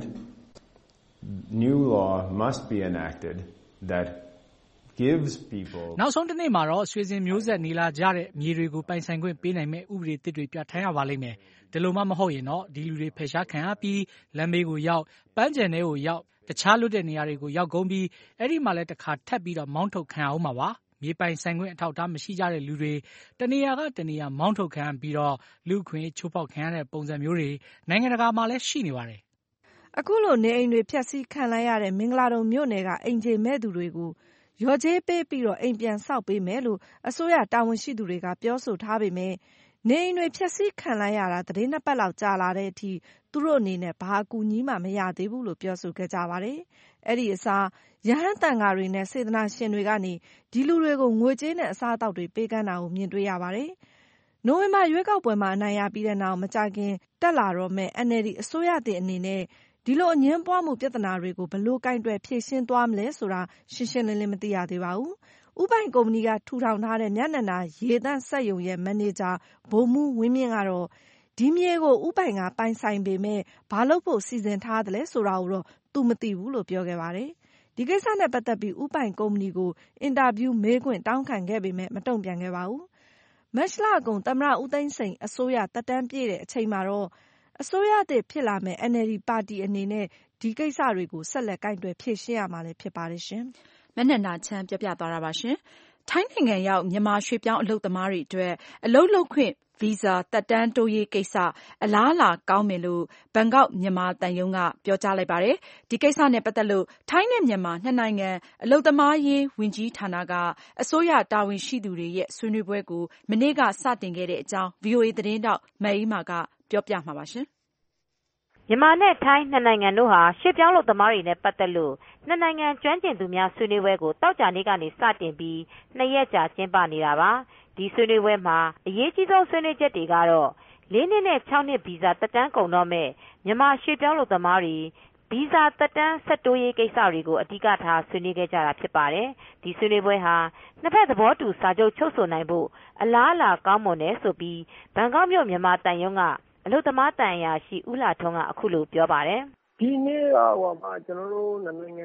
new law must be enacted that gives people နောက်ဆုံးတစ်နေ့မှာတော့ဆွေစဉ်မျိုးဆက်နေလာကြတဲ့မြေတွေကိုပိုင်ဆိုင်ခွင့်ပေးနိုင်မဲ့ဥပဒေသစ်တွေပြဋ္ဌာန်းရပါလိမ့်မယ်။ဒီလိုမှမဟုတ်ရင်တော့ဒီလူတွေဖယ်ရှားခံရပြီးလမ်းဘေးကိုရောက်ပန်းခြံထဲကိုရောက်တခြားလွတ်တဲ့နေရာတွေကိုရောက်ကုန်ပြီးအဲ့ဒီမှာလည်းတစ်ခါထပ်ပြီးတော့မောင်းထုတ်ခံအောင်ပါပါ။မြေပိုင်ဆိုင်ခွင့်အထောက်အထားမရှိကြတဲ့လူတွေတနေရာကတနေရာမောင်းထုတ်ခံပြီးတော့လူခွင့်ချိုးဖောက်ခံရတဲ့ပုံစံမျိုးတွေနိုင်ငံတကာမှာလည်းရှိနေပါတယ်။အခုလိုနေအိမ်တွေဖျက်ဆီးခံလိုက်ရတဲ့မင်္ဂလာဒုံမြို့နယ်ကအိမ်ခြေမဲ့သူတွေကိုရော်ကြေးပေးပြီးအိမ်ပြန်ဆောက်ပေးမယ်လို့အစိုးရတာဝန်ရှိသူတွေကပြောဆိုထားပေမဲ့နေအိမ်တွေဖျက်ဆီးခံလိုက်ရတာသီတင်း2ပတ်လောက်ကြာလာတဲ့အထိသူတို့အနေနဲ့ဘာအကူအညီမှမရသေးဘူးလို့ပြောဆိုခဲ့ကြပါတယ်။အဲ့ဒီအစားရဟန်းသံဃာတွေနဲ့စေတနာရှင်တွေကနေဒီလူတွေကိုငွေကြေးနဲ့အစားအသောက်တွေပေးကမ်းတာကိုမြင်တွေ့ရပါတယ်။နိုဝင်ဘာရွေးကောက်ပွဲမှာအနိုင်ရပြီးတဲ့နောက်မကြာခင်တက်လာတော့မဲ့ NLD အစိုးရသစ်အနေနဲ့ဒီလိုအငြင်းပွားမှုပြဿနာတွေကိုဘယ်လိုကင်တွယ်ဖြေရှင်းသွားမလဲဆိုတာရှင်းရှင်းလင်းလင်းမသိရသေးပါဘူး။ဦးပိုင်ကုမ္ပဏီကထူထောင်ထားတဲ့မျက်နှာနာရေသန့်စက်ရုံရဲ့မန်နေဂျာဗိုလ်မှူးဝင်းမြင့်ကတော့ဒီမြေကိုဦးပိုင်ကပိုင်ဆိုင်ပေမဲ့ဘာလို့ဖို့စီစဉ်ထားတယ်လဲဆိုတာကိုတော့သူမသိဘူးလို့ပြောခဲ့ပါတယ်။ဒီကိစ္စနဲ့ပတ်သက်ပြီးဦးပိုင်ကုမ္ပဏီကိုအင်တာဗျူးမေးခွင့်တောင်းခံခဲ့ပေမဲ့မတုံ့ပြန်ခဲ့ပါဘူး။မတ်လအကုန်သမ္မတဦးသိန်းစိန်အစိုးရသက်တမ်းပြည့်တဲ့အချိန်မှာတော့အစိုးရသစ်ဖြစ်လာမဲ့ NLD ပါတီအနေနဲ့ဒီကိစ္စတွေကိုဆက်လက်ကင်တွယ်ဖြေရှင်းရမှာလည်းဖြစ်ပါတယ်ရှင်။မနက်နာချမ်းပြောပြသွားတာပါရှင်။ထိုင်းနိုင်ငံရောက်မြန်မာရွှေ့ပြောင်းအလုပ်သမားတွေအတွက်အလုပ်လုပ်ခွင့်ဗီဇာသက်တမ်းတိုးရေးကိစ္စအလားအလာကောင်းမယ်လို့ဘန်ကောက်မြန်မာသံရုံးကပြောကြားလိုက်ပါတယ်။ဒီကိစ္စနဲ့ပတ်သက်လို့ထိုင်းနဲ့မြန်မာနှစ်နိုင်ငံအလုပ်သမားရေးဝန်ကြီးဌာနကအစိုးရတာဝန်ရှိသူတွေရဲ့ဆွေးနွေးပွဲကိုမနေ့ကစတင်ခဲ့တဲ့အကြောင်း VOA သတင်းတောက်မအေးမာကပြောပြမှာပါရှင်။မြန်မာနဲ့ထိုင်းနှစ်နိုင်ငံတို့ဟာရွှေ့ပြောင်းလုပ်သမားတွေနဲ့ပတ်သက်လို့နှစ်နိုင်ငံကျွမ်းကျင်သူများဆွေးနွေးပွဲကိုတောက်ကြနေ့ကနေစတင်ပြီး2ရက်ကြာကျင်းပနေတာပါ။ဒီဆွေးနွေးပွဲမှာအရေးကြီးဆုံးဆွေးနွေးချက်တွေကတော့4နှစ်နဲ့6နှစ်ဗီဇာသက်တမ်းကုန်တော့မဲ့မြန်မာရွှေ့ပြောင်းလုပ်သမားတွေဗီဇာသက်တမ်းဆက်တိုးရေးကိစ္စတွေကိုအဓိကထားဆွေးနွေးခဲ့ကြတာဖြစ်ပါတယ်။ဒီဆွေးနွေးပွဲဟာနှစ်ဖက်သဘောတူစာချုပ်ချုပ်ဆိုနိုင်ဖို့အလားအလာကောင်းမွန်တယ်ဆိုပြီးဘန်ကောက်မြို့မြန်မာတန်ရုံးကအလုပ်သမားတန်အရာရှိဦးလာထွန်းကအခုလိုပြောပါတယ်။ဒီနေ့ကကျွန်တော်တို့နိုင်ငံ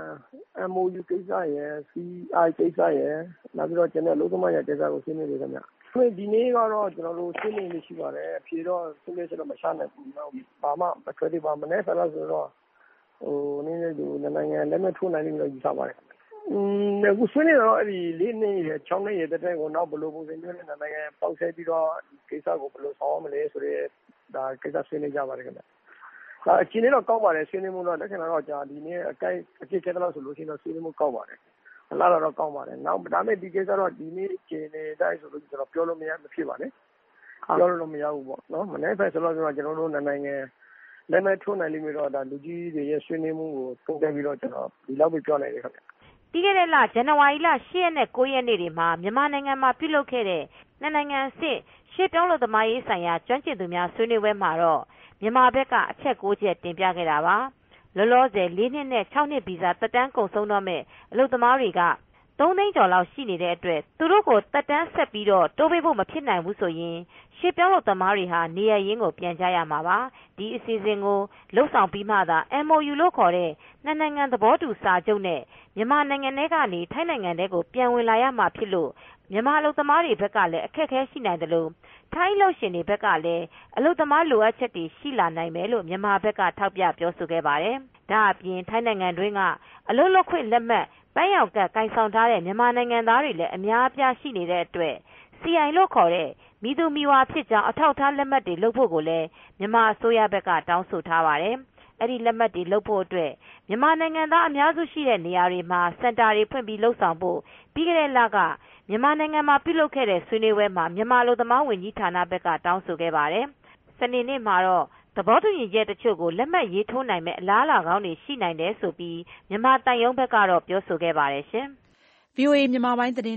MOU ကိစ္စရယ် CI ကိစ္စရယ်နောက်ပြီးတော့ကျွန်တော်အလုပ်သမားရကိစ္စကိုဆွေးနွေးနေကြတယ်။ဒီနေ့ကတော့ကျွန်တော်တို့ဆွေးနွေးနေရှိပါတယ်။ဖြေတော့ဆွေးနွေးချက်တော့မချနိုင်ဘူး။ဘာမှမထွက်သေးပါမနဲ့ဆက်လို့ဆိုတော့နည်းနည်းဒီနိုင်ငံလက်မှတ်ထိုးနိုင်ပြီလို့ယူဆပါတယ်။အခုဆွေးနွေးတော့အဲ့ဒီ4နှစ်ရယ်6နှစ်ရယ်တဲ့ကိုနောက်ဘယ်လိုပုံစံမျိုးနဲ့နိုင်ငံပေါက်ဆဲပြီးတော့ကိစ္စကိုဘယ်လိုဆောင်ရမလဲဆိုတဲ့ဒါကိစ္စဆွေးနွေးကြပါတယ်ခင်ဗျ။ဒါအချင်းလေးတော့ကောက်ပါတယ်ဆွေးနွေးမှုတော့လက်ခံတော့ကြာဒီနေ့အကြည့်ချက်တော့ဆိုလို့ရှိရင်တော့ဆွေးနွေးမှုကောက်ပါတယ်။အလားတော့ကောက်ပါတယ်။နောက်ဒါမဲ့ဒီကိစ္စတော့ဒီနေ့ကျင်းနေတိုင်းဆိုလို့ကျွန်တော်ပြောလို့မဖြစ်ပါနဲ့။ပြောလို့မရဘူးပေါ့နော်။မနေ့ကဆိုတော့ကျွန်တော်တို့နိုင်ငံလက်မဲ့ထိုးနိုင်လိမ့်မယ်တော့ဒါလူကြီးတွေရဲ့ဆွေးနွေးမှုကိုပုံပြပြီးတော့ကျွန်တော်ဒီလောက်ပဲပြောနိုင်တယ်ခင်ဗျ။ပြီးခဲ့တဲ့လဇန်နဝါရီလ10ရက်နဲ့9ရက်နေ့တွေမှာမြန်မာနိုင်ငံမှာပြုလုပ်ခဲ့တဲ့နှစ်နိုင်ငံအဆင့်ရွှေ့ပြောင်းလုပ်သမားရေးဆိုင်ရာကျွမ်းကျင်သူများဆွေးနွေးပွဲမှာတော့မြန်မာဘက်ကအချက်6ချက်တင်ပြခဲ့တာပါလောလောဆယ်4နှစ်နဲ့6နှစ်ဗီဇာသက်တမ်းကုန်ဆုံးတော့မဲ့အလုပ်သမားတွေက3သိန်းကျော်လောက်ရှိနေတဲ့အတွက်သူတို့ကိုသက်တမ်းဆက်ပြီးတော့တိုးပေးဖို့မဖြစ်နိုင်ဘူးဆိုရင်ရွှေ့ပြောင်းလုပ်သမားတွေဟာနေရရင်းကိုပြန်ကြရမှာပါဒီအစီအစဉ်ကိုလှုပ်ဆောင်ပြီးမှသာ MOU လို့ခေါ်တဲ့နှစ်နိုင်ငံသဘောတူစာချုပ်နဲ့မြန်မာနိုင်ငံထဲကနေထိုင်းနိုင်ငံထဲကိုပြန်ဝင်လာရမှာဖြစ်လို့မြန်မာအလုပ်သမားတွေဘက်ကလည်းအခက်အခဲရှိနိုင်တယ်လို့ထိုင်းလုပ်ရှင်တွေဘက်ကလည်းအလုပ်သမားလိုအပ်ချက်တွေရှိလာနိုင်မယ်လို့မြန်မာဘက်ကထောက်ပြပြောဆိုခဲ့ပါတယ်။ဒါအပြင်ထိုင်းနိုင်ငံတွင်းကအလုပ်လုပ်ခွင့်လက်မှတ်ပန်းရောက်ကကိုင်ဆောင်ထားတဲ့မြန်မာနိုင်ငံသားတွေလည်းအများအပြားရှိနေတဲ့အတွက် CI လို့ခေါ်တဲ့မိသူမိဝါဖြစ်ကြောင်းအထောက်အထားလက်မှတ်တွေလုပ်ဖို့ကိုလည်းမြန်မာအစိုးရဘက်ကတောင်းဆိုထားပါတယ်။အဲ့ဒီလက်မှတ်တွေလုပ်ဖို့အတွက်မြန်မာနိုင်ငံသားအများစုရှိတဲ့နေရာတွေမှာစင်တာတွေဖွင့်ပြီးလှုပ်ဆောင်ဖို့ပြီးခဲ့တဲ့လကမြန်မာနိုင်ငံမှာပြုလုပ်ခဲ့တဲ့ဆွေးနွေးပွဲမှာမြန်မာလူသမားဝန်ကြီးဌာနဘက်ကတောင်းဆိုခဲ့ပါတယ်။စနေနေ့မှာတော့သဘောတူညီချက်တချို့ကိုလက်မှတ်ရေးထိုးနိုင်မဲ့အလားအလာကောင်းတွေရှိနိုင်တယ်ဆိုပြီးမြန်မာတန်ယုံဘက်ကတော့ပြောဆိုခဲ့ပါတယ်ရှင်။ VOA မြန်မာပိုင်းသတင်းတောက်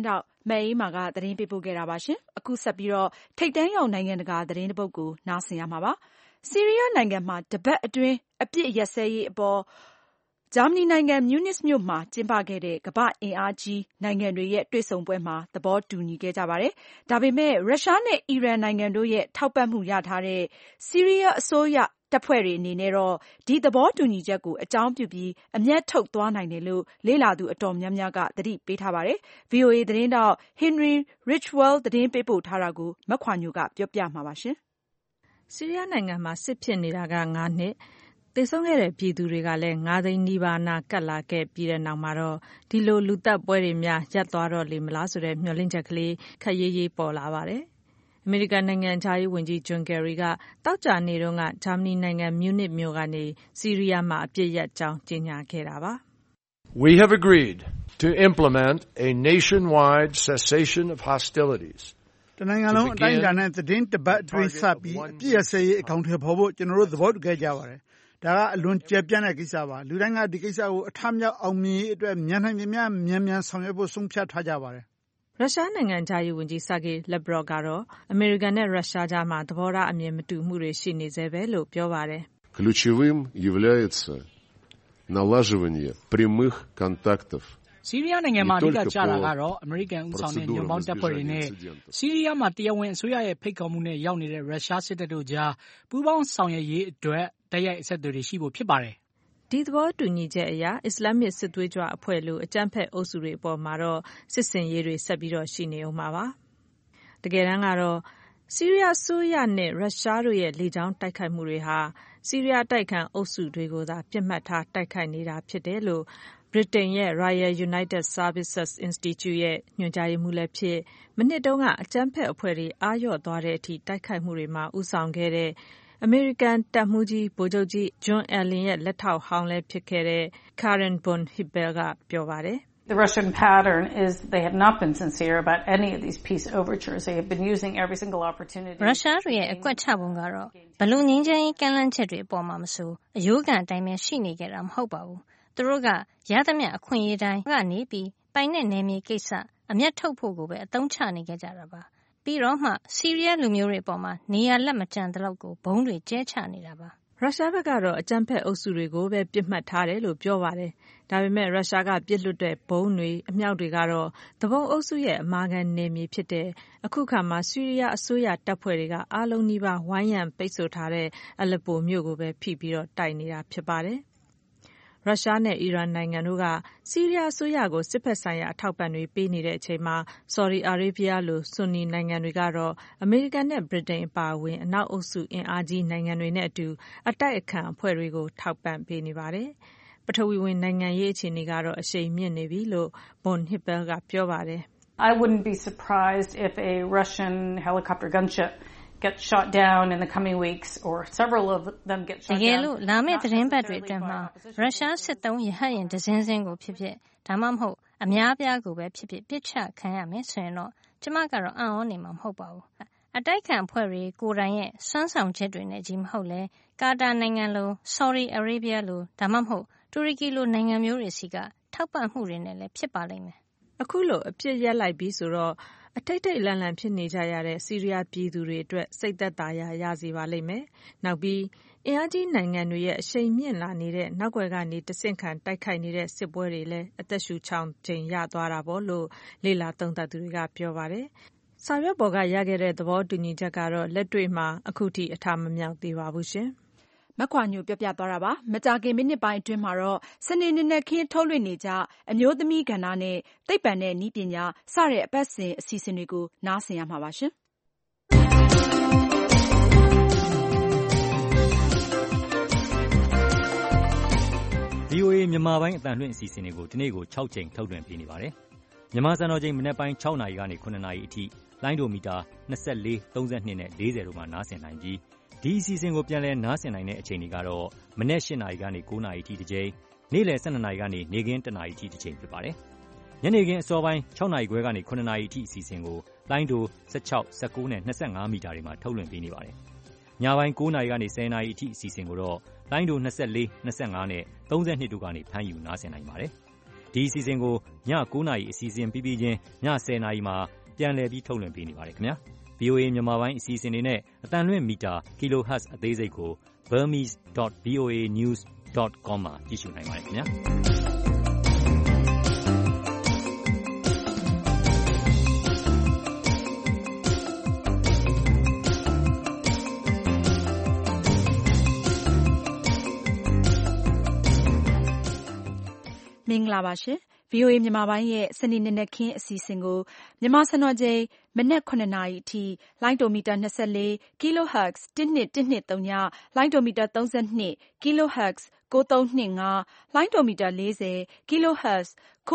မအေးမာကသတင်းပေးပို့ခဲ့တာပါရှင်။အခုဆက်ပြီးတော့ထိပ်တန်းရောက်နိုင်ငံတကာသတင်းတစ်ပုဒ်ကိုနားဆင်ရမှာပါ။ဆီးရီးယားနိုင်ငံမှာတပတ်အတွင်းအပစ်ရပ်စဲရေးအပေါ်ဂျာမနီနိုင်ငံမြူနစ်မြို့မှာကျင်းပခဲ့တဲ့ကမ္ဘာ့အင်အားကြီးနိုင်ငံတွေရဲ့တွေ့ဆုံပွဲမှာသဘောတူညီခဲ့ကြပါတယ်။ဒါပေမဲ့ရုရှားနဲ့အီရန်နိုင်ငံတို့ရဲ့ထောက်ပံ့မှုရထားတဲ့ဆီးရီးယားအစိုးရတပ်ဖွဲ့တွေအနေနဲ့တော့ဒီသဘောတူညီချက်ကိုအကြောင်းပြုပြီးအမျက်ထုတ်သွားနိုင်တယ်လို့လေ့လာသူအတော်များများကသတိပေးထားပါတယ်။ VOA သတင်းတောက် Henry Ridgwell သတင်းပေးပို့ထားတာကိုမခွာညိုကပြောပြမှာပါရှင်။ဆီးရီးယားနိုင်ငံမှာစစ်ဖြစ်နေတာက9 နှစ်သေဆုံးခဲ့တဲ့ပြည်သူတွေကလည်း9 သိန်းနီးပါးနာကပ်လာခဲ့ပြီးတဲ့နောက်မှာတော့ဒီလိုလူသက်ပွဲတွေများရပ်သွားတော့လေမလားဆိုတဲ့မျှော်လင့်ချက်ကလေးခက်ရေးပေါ်လာပါတယ်။အမေရိကန်နိုင်ငံခြားရေးဝန်ကြီးဂျွန်ကယ်ရီကတောက်ကြနေတုန်းကဂျာမနီနိုင်ငံမြူနစ်မြို့ကနေဆီးရီးယားမှာအပြစ်ရပ်ကြောင်းကြေညာခဲ့တာပါ။ We have agreed to implement a nationwide cessation of hostilities. တနိုင်ငံလုံးအတိုင်းအတာနဲ့သတင်းတပတ်အတွင်းစပြီးအပြစ်ရပ်စဲရေးအကောင့်ထဲပေါ်ဖို့ကျွန်တော်တို့သဘောတူခဲ့ကြပါတယ်။ဒါကအလွန်ကျယ်ပြန့်တဲ့ကိစ္စပါ။လူတိုင်းကဒီကိစ္စကိုအထမြောက်အောင်မြင်ရေးအတွက်မြန်နိုင်မြန်ဆောင်ရွက်ဖို့ဆုံးဖြတ်ထားကြပါတယ်။ရုရှားနိုင်ငံခြားရေးဝန်ကြီးဆာဂေးလက်ဗရော့ကတော့အမေရိကန်နဲ့ရုရှားကြားမှာသဘောထားအမြင်မတူမှုတွေရှိနေသေးပဲလို့ပြောပါတယ်။ Ключевым является налаживание прямых контактов ဆီးရီးယားနိုင်ငံမှာအဓိကကျတာကတော့အမေရိကန်ဦးဆောင်တဲ့ညွန့်ပေါင်းတပ်ဖွဲ့တွေနဲ့ဆီးရီးယားမှာတရားဝင်အစိုးရရဲ့ဖိတ်ခေါ်မှုနဲ့ရောက်နေတဲ့ရုရှားစစ်တပ်တို့ကြားပူးပေါင်းဆောင်ရွက်ရေးအတွက်တိုက်ရိုက်အဆက်အသွယ်တွေရှိဖို့ဖြစ်ပါတယ်။ဒီသဘောတူညီချက်အရအစ္စလာမစ်စစ်သွေးကြွအဖွဲ့လိုအကြမ်းဖက်အုပ်စုတွေအပေါ်မှာတော့စစ်ဆင်ရေးတွေဆက်ပြီးတော့ရှိနေဦးမှာပါ။တကယ်တမ်းကတော့ဆီးရီးယားအစိုးရနဲ့ရုရှားတို့ရဲ့လေကြောင်းတိုက်ခိုက်မှုတွေဟာဆီးရီးယားတိုက်ခိုက်အုပ်စုတွေကိုသာပြစ်မှတ်ထားတိုက်ခိုက်နေတာဖြစ်တယ်လို့ဗြိတိန်ရဲ့ Royal United Services Institute ရဲ့ညွှန်ကြားရေးမှူးလည်းဖြစ်မနှစ်တုန်းကအကြမ်းဖက်အဖွဲ့တွေအားလျော့သွားတဲ့အထိတိုက်ခိုက်မှုတွေမှာဦးဆောင်ခဲ့တဲ့အမေရိကန်တပ်မှူးကြီးဗိုလ်ချုပ်ကြီး John Allen ရဲ့လက်ထောက်ဟောင်းလည်းဖြစ်ခဲ့တဲ့ Karen Bonne-Hippel ကပြောပါတယ်။ The Russian pattern is they have not been sincere about any of these peace overtures. They have been using every single opportunity. ရုရှားတွေရဲ့အကွက်ချပုံကတော့ဘလို့ငြင်းချမ်းရေးကမ်းလှမ်းချက်တွေအပေါ်မှာမဆိုအယိုးကန်အတိုင်းပဲရှိနေကြတာမဟုတ်ပါဘူး။သူတို့ကရသမျှအခွင့်အရေးတိုင်းကနေပြီးပိုင်တဲ့နယ်မြေကိစ္စအမျက်ထုတ်ဖို့ကိုပဲအသုံးချနေကြတာပါ။ပြီးတော့မှဆီးရီးယားလူမျိုးတွေအပေါ်မှာနေရာလက်မကျန်တဲ့လောက်ကိုဘုံတွေကျဲချနေတာပါရုရှားဘက်ကတော့အကြမ်းဖက်အုပ်စုတွေကိုပဲပြစ်မှတ်ထားတယ်လို့ပြောပါတယ်။ဒါပေမဲ့ရုရှားကပြစ်လွတ်တဲ့ဘုံတွေအမြောက်တွေကတော့သဘုံအုပ်စုရဲ့အမာခံနယ်မြေဖြစ်တဲ့အခုခါမှာဆီးရီးယားအစိုးရတပ်ဖွဲ့တွေကအားလုံးနီးပါးဝိုင်းရံပိတ်ဆို့ထားတဲ့အလက်ပိုမြို့ကိုပဲဖိပြီးတော့တိုက်နေတာဖြစ်ပါတယ်။ရုရှားနဲ့အီရန်နိုင်ငံတို့ကဆီးရီးယားအစိုးရကိုစစ်ဖက်ဆိုင်ရာအထောက်ပံ့တွေပေးနေတဲ့အချိန်မှာဆော်ဒီအာရေးဗျလိုဆွန်နီနိုင်ငံတွေကတော့အမေရိကန်နဲ့ဗြိတိန်အပါအဝင်အနောက်အုပ်စုအင်အားကြီးနိုင်ငံတွေနဲ့အတူအတိုက်အခံအဖွဲ့တွေကိုထောက်ပံ့ပေးနေပါတယ်။ပထဝီဝင်နိုင်ငံရေးအခြေအနေကတော့အရှိန်မြင့်နေပြီလို့ Bonne-Hippel ကပြောပါတယ်။ I wouldn't be surprised if a Russian helicopter gunship get shot down in the coming weeks or several of them get shot down. တကယ်လို့လာမယ့်သတင်းပတ်တွေအတွင်းမှာရုရှားစစ်သုံးရဟတ်ယာဉ်တစင်းစင်းကိုဖြစ်ဖြစ်ဒါမှမဟုတ်အများပြားကိုပဲဖြစ်ဖြစ်ပစ်ချခံရမယ်ဆိုရင်တော့ကျမကတော့အံ့ဩနေမှာမဟုတ်ပါဘူး။အတိုက်ခံအဖွဲ့တွေကိုယ်တိုင်ရဲ့စွမ်းဆောင်ချက်တွေနဲ့ကြီးမဟုတ်လဲကာတာနိုင်ငံလိုဆော်ဒီအာရေးဗျလိုဒါမှမဟုတ်တူရကီလိုနိုင်ငံမျိုးတွေစီကထောက်ပံ့မှုတွေနဲ့လည်းဖြစ်ပါလိမ့်မယ်။အခုလိုအပြစ်ရက်လိုက်ပြီးဆိုတော့အထိတ်ထိတ်လန့်လန့်ဖြစ်နေကြရတဲ့ဆီးရီးယားပြည်သူတွေအတွက်စိတ်သက်သာရာရစေပါလိမ့်မယ်။နောက်ပြီးအင်အားကြီးနိုင်ငံတွေရဲ့အရှိန်မြင့်လာနေတဲ့နောက်ွယ်ကနေတဆင့်ခံတိုက်ခိုက်နေတဲ့စစ်ပွဲတွေလည်းအသက်ရှူချောင်ချိန်ရသွားတာပေါ့လို့လေ့လာသုံးသပ်သူတွေကပြောပါတယ်။စာရွက်ပေါ်ကရခဲ့တဲ့သဘောတူညီချက်ကတော့လက်တွေ့မှာအခုထိအထမမြောက်သေးပါဘူးရှင်။မခွာညိုပြပြသွားတာပါမကြာခင်မိနစ်ပိုင်းအတွင်းမှာတော့စနေနေ့နဲ့ခင်းထုတ်လွှင့်နေကြအမျိုးသမီးကဏ္ဍနဲ့သိပ္ပံနဲ့နည်းပညာစတဲ့အပတ်စဉ်အစီအစဉ်တွေကိုနားဆင်ရမှာပါရှင် VOA မြန်မာပိုင်းအသံလွှင့်အစီအစဉ်တွေကိုဒီနေ့ကို6ချိန်ထုတ်လွှင့်ပေးနေပါတယ်မြန်မာစံတော်ချိန်မနက်ပိုင်း6နာရီကနေ9နာရီအထိလိုင်းဒိုမီတာ24 32နဲ့40တို့မှာနားဆင်နိုင်ပြီးဒီအစီအစဉ်ကိုပြန်လည်နားဆင်နိုင်တဲ့အချိန်တွေကတော့မနက်8နာရီကနေ9နာရီအထိတစ်ချိန်နေ့လယ်12နာရီကနေနေ့ခင်း1နာရီအထိတစ်ချိန်ဖြစ်ပါတယ်ညနေခင်းအစောပိုင်း6နာရီခွဲကနေ9နာရီအထိအစီအစဉ်ကိုလိုင်းဒို16 19နဲ့25မီတာတွေမှာထုတ်လွှင့်ပေးနေပါတယ်ညပိုင်း9နာရီကနေ10နာရီအထိအစီအစဉ်ကိုတော့လိုင်းဒို24 25နဲ့32တို့ကနေဖမ်းယူနားဆင်နိုင်ပါတယ်ဒီအစီအစဉ်ကိုည9 နာရီအစီအစဉ်ပြီးပြီးချင်းည10 နာရီမှာပြန်လည်ပြီးထုတ်လွှင့်ပေးနေပါတယ်ခင်ဗျာ။ VOA မြန်မာပိုင်းအစီအစဉ်တွေနဲ့အတန်လွင့်မီတာ kilohertz အသေးစိတ်ကို burmese.voanews.com မှာကြည့်ရှုနိုင်ပါတယ်ခင်ဗျာ။မင်္ဂလာပါရှင်။ VOA မြန်မာပိုင်းရဲ့စနေနေ့နက်ခင်းအစီအစဉ်ကိုမြန်မာစံတော်ချိန်မနက်9 နာရီအထိလိုင်းဒိုမီတာ24 kHz 12123ညလိုင်းဒိုမီတာ32 kHz 9325လိုင်းဒိုမီတာ40 kHz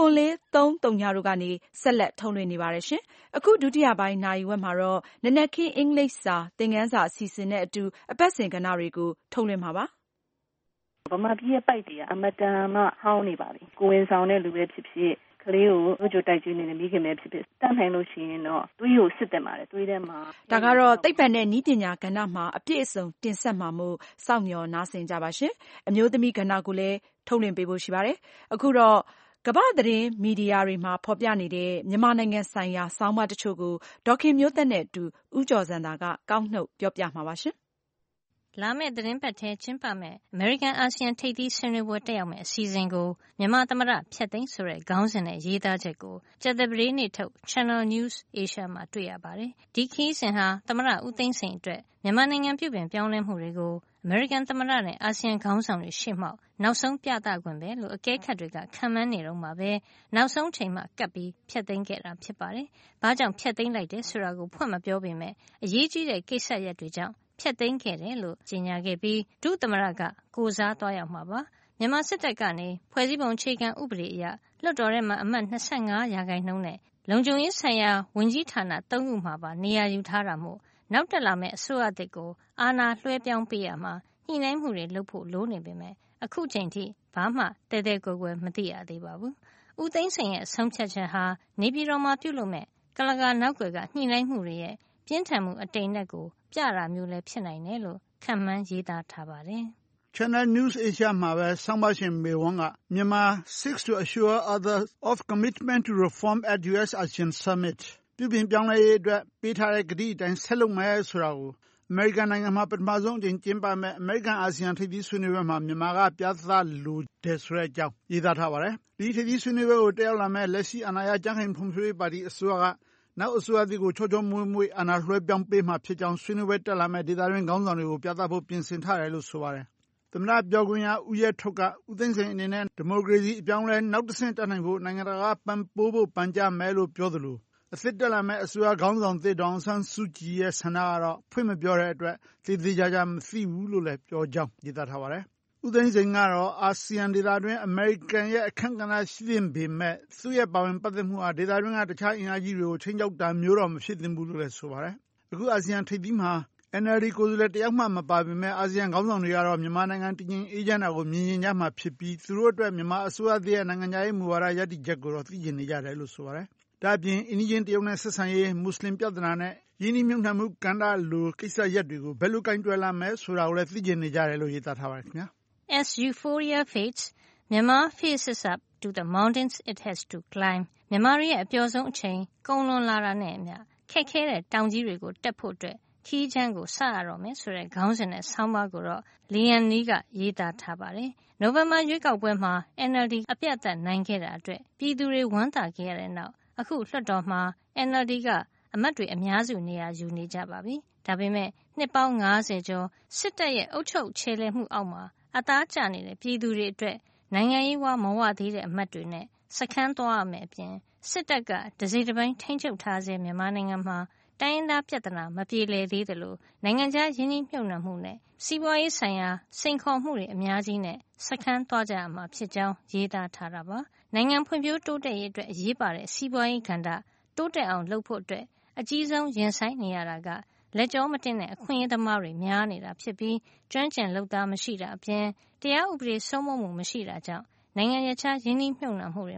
9430တို့ကနေဆက်လက်ထုတ်လွှင့်နေပါတယ်ရှင်။အခုဒုတိယပိုင်းနာရီဝက်မှာတော့နနက်ခင်းအင်္ဂလိပ်စာသင်ခန်းစာအစီအစဉ်နဲ့အတူအပတ်စဉ်ကဏ္ဍတွေကိုထုတ်လွှင့်မှာပါ။ဗမာပြည်ရဲ့ပိုက်တွေကအမတန်မှဟောင်းနေပါပြီကိုဝင်ဆောင်တဲ့လူပဲဖြစ်ဖြစ်ကလေးကိုအကျိုးတိုက်ကျွေးနေတဲ့မိခင်ပဲဖြစ်ဖြစ်တတ်နိုင်လို့ရှိရင်တော့သွေးကိုစစ်တင်ပါတယ်သွေးထဲမှာဒါကတော့သိပ္ပံနဲ့နည်းပညာကဏ္ဍမှာအပြည့်အစုံတင်ဆက်မှာမို့စောင့်မျှော်နားဆင်ကြပါရှင်အမျိုးသမီးကဏ္ဍကိုလည်းထုတ်လွှင့်ပေးဖို့ရှိပါတယ်အခုတော့ကမ္ဘာသတင်းမီဒီယာတွေမှာဖော်ပြနေတဲ့မြန်မာနိုင်ငံဆိုင်ရာဆောင်းပါးတချို့ကိုဒေါ်ခင်မျိုးသက်နဲ့အတူဦးကျော်စံသာကကောက်နှုတ်ပြောပြမှာပါရှင်လာမယ့်သတင်းပတ်ထဲကျင်းပမယ့်အမေရိကန်အာဆီယံထိပ်သီးဆွေးနွေးပွဲတက်ရောက်မယ့်အစီအစဉ်ကိုမြန်မာသမ္မတဖျက်သိမ်းဆိုတဲ့ခေါင်းစဉ်နဲ့ရေးသားချက်ကိုကြာသပတေးနေ့ထုတ် Channel News Asia မှာတွေ့ရပါတယ်။ဒီခရီးစဉ်ဟာသမ္မတဦးသိန်းစိန်အတွက်မြန်မာနိုင်ငံပြုပြင်ပြောင်းလဲမှုတွေကိုအမေရိကန်သမ္မတနဲ့အာဆီယံခေါင်းဆောင်တွေရှေ့မှောက်နောက်ဆုံးပြသခွင့်ပဲလို့အကဲခတ်တွေကခန့်မှန်းနေတော့မှပဲနောက်ဆုံးချိန်မှကပ်ပြီးဖျက်သိမ်းခဲ့တာဖြစ်ပါတယ်။ဘာကြောင့်ဖျက်သိမ်းလိုက်တယ်ဆိုတာကိုဖွင့်မပြောပေမဲ့အရေးကြီးတဲ့ကိစ္စရပ်တွေကြောင့်ဖျက်သိမ်းခဲ့တယ်လို့ကြေညာခဲ့ပြီးဒုသမ္မတကကိုစားသွားရောက်မှာပါမြန်မာစစ်တပ်ကနေဖွဲ့စည်းပုံအခြေခံဥပဒေအရလွှတ်တော်ထဲမှာအမတ်25%နဲ့လုံခြုံရေးဆိုင်ရာဝန်ကြီးဌာန3ခုမှာပါနေရာယူထားတာမို့နောက်တက်လာမယ့်အစိုးရသစ်ကိုအာဏာလွှဲပြောင်းပေးရမှာညှိနှိုင်းမှုတွေလုပ်ဖို့လိုနေပေမဲ့အခုချိန်ထိဘာမှတဲတဲကွယ်ကွယ်မသိရသေးပါဘူးဦးသိန်းစိန်ရဲ့ဆုံးဖြတ်ချက်ဟာနေပြည်တော်မှာပြုလုပ်မဲ့ကလကာနောက်ွယ်ကညှိနှိုင်းမှုတွေရဲ့ပြင်းထန်မှုအတိမ်နဲ့ကိုပြတာမျိုးလည်းဖြစ်နိုင်တယ်လို့ခန့်မှန်းရေးသားထားပါတယ်။ Channel News Asia မှာပဲဆောင်းပါရှင်မေဝန်းကမြန်မာ seeks to assure others of commitment to reform at US ASEAN Summit ပြုပြင်ပြောင်းလဲရေးအတွက်ပေးထားတဲ့ကတိအတိုင်းဆက်လုပ်မယ်ဆိုတာကိုအမေရိကန်နိုင်ငံမှာပထမဆုံးအကြိမ်ကျင်းပမဲ့အမေရိကန်အာဆီယံထိပ်သီးဆွေးနွေးပွဲမှာမြန်မာကပြသလိုတဲ့ဆိုတဲ့အကြောင်းရေးသားထားပါတယ်။ဒီထိပ်သီးဆွေးနွေးပွဲကိုတက်ရောက်လာမဲ့လက်ရှိအာဏာရကြံ့ခိုင်ဖွံ့ဖြိုးရေးပါတီအစိုးရကနောက်အစိုးရသစ်ကိုချောချောမွေ့မွေ့အာဏာလွှဲပြောင်းပေးမှာဖြစ်ကြောင်းဆွေးနွေးပွဲတက်လာမဲ့ဒေသတွင်းခေါင်းဆောင်တွေကိုပြသဖို့ပြင်ဆင်ထားတယ်လို့ဆိုပါတယ်။သမ္မတပြောခွင့်ရဦးရဲထွဋ်ကဦးသိန်းစိန်အနေနဲ့ဒီမိုကရေစီအပြောင်းအလဲနောက်တစ်ဆင့်တက်နိုင်ဖို့နိုင်ငံတကာပံ့ပိုးဖို့ပန်ကြားမယ်လို့ပြောသလိုအသစ်တက်လာမဲ့အစိုးရခေါင်းဆောင်သစ်ဒေါ်အောင်ဆန်းစုကြည်ရဲ့ဆန္ဒကတော့ဖွင့်မပြောတဲ့အတွက်သေသေးချာချာမသိဘူးလို့လည်းပြောကြောင်းရေးသားထားပါတယ်။ဦးသိန်းစိန်ကတော့အာဆီယံဒေသတွင်းအမေရိကန်ရဲ့အခမ်းကဏ္ဍရှိသင့်ပေမဲ့သူ့ရဲ့ပါဝင်ပတ်သက်မှုဟာဒေသတွင်းကတခြားအင်အားကြီးတွေကိုချိန်ချောက်တာမျိုးတော့မဖြစ်သင့်ဘူးလို့လည်းဆိုပါတယ်။အခုအာဆီယံထိပ်သီးမှာ NLD ကိုယ်စားလှယ်တယောက်မှမပါပေမဲ့အာဆီယံခေါင်းဆောင်တွေကတော့မြန်မာနိုင်ငံတည်ငြိမ်အေးချမ်းတာကိုမြင်ကြမှာဖြစ်ပြီးသူတို့အတွက်မြန်မာအစိုးရသစ်ရဲ့နိုင်ငံခြားရေးမူဝါဒရပ်တည်ချက်ကိုတော့သိကျင်နေကြတယ်လို့ဆိုပါတယ်။ဒါ့အပြင်အိန္ဒိယတရုတ်နဲ့ဆက်ဆံရေးမွတ်စလင်ပြဿနာနဲ့ယင်းနှိမ့်နှံမှုကဏ္ဍလိုကိစ္စရပ်တွေကိုဘယ်လိုကင်တွယ်လာမယ်ဆိုတာကိုလည်းသိကျင်နေကြတယ်လို့ရေးသားထားပါတယ်ခင်ဗျာ။ As euphoria fades, Myanmar faces up to the mountains it has to climb. မြန်မာရဲ့အပျော်ဆုံးအချိန်ကုန်လွန်လာတာနဲ့အမျှခက်ခဲတဲ့တောင်ကြီးတွေကိုတက်ဖို့အတွက်ခီးချမ်းကိုစရတော့မယ်ဆိုတဲ့ခေါင်းစဉ်နဲ့ဆောင်းပါးကိုတော့လီယန်နီးကရေးသားထားပါတယ်။နိုဝင်ဘာရွေးကောက်ပွဲမှာ NLD အပြတ်အသတ်နိုင်ခဲ့တာအတွက်ပြည်သူတွေဝမ်းသာခဲ့ရတဲ့နောက်အခုလွှတ်တော်မှာ NLD ကအမတ်တွေအများစုနေရာယူနေကြပါပြီ။ဒါပေမဲ့နှစ်ပေါင်း50ကျော်စစ်တပ်ရဲ့အုပ်ချုပ်ခြေလှယ်မှုအောက်မှာအသားကျနေတဲ့ပြည်သူတွေအတွက်နိုင်ငံရေးဝါမဝသေးတဲ့အမတ်တွေနဲ့စခန်းသွားရမယ်အပြင်စစ်တပ်ကတစိတပိုင်းထိန်းချုပ်ထားစေမြန်မာနိုင်ငံမှာတိုင်းရင်းသားပြဿနာမပြေလည်သေးသလိုနိုင်ငံခြားယင်းနှိမ့်မြုပ်နှံမှုနဲ့စီးပွားရေးဆိုင်ရာစိန်ခေါ်မှုတွေအများကြီးနဲ့စခန်းသွားကြရမှာဖြစ်ကြောင်းရေးသားထားတာပါနိုင်ငံဖွံ့ဖြိုးတိုးတက်ရေးအတွက်အရေးပါတဲ့စီးပွားရေးကဏ္ဍတိုးတက်အောင်လုပ်ဖို့အတွက်အကြီးဆုံးရင်ဆိုင်နေရတာကလက်ကြောမတင်တဲ့အခွင့်အရေးသမားတွေများနေတာဖြစ်ပြီးကျွမ်းကျင်လုပ်သားမရှိတာအပြင်တရားဥပဒေစိုးမိုးမှုမရှိတာကြောင့်နိုင်ငံခြားယင်းနှိမ့်မြုပ်နှံမှုတွေမှာ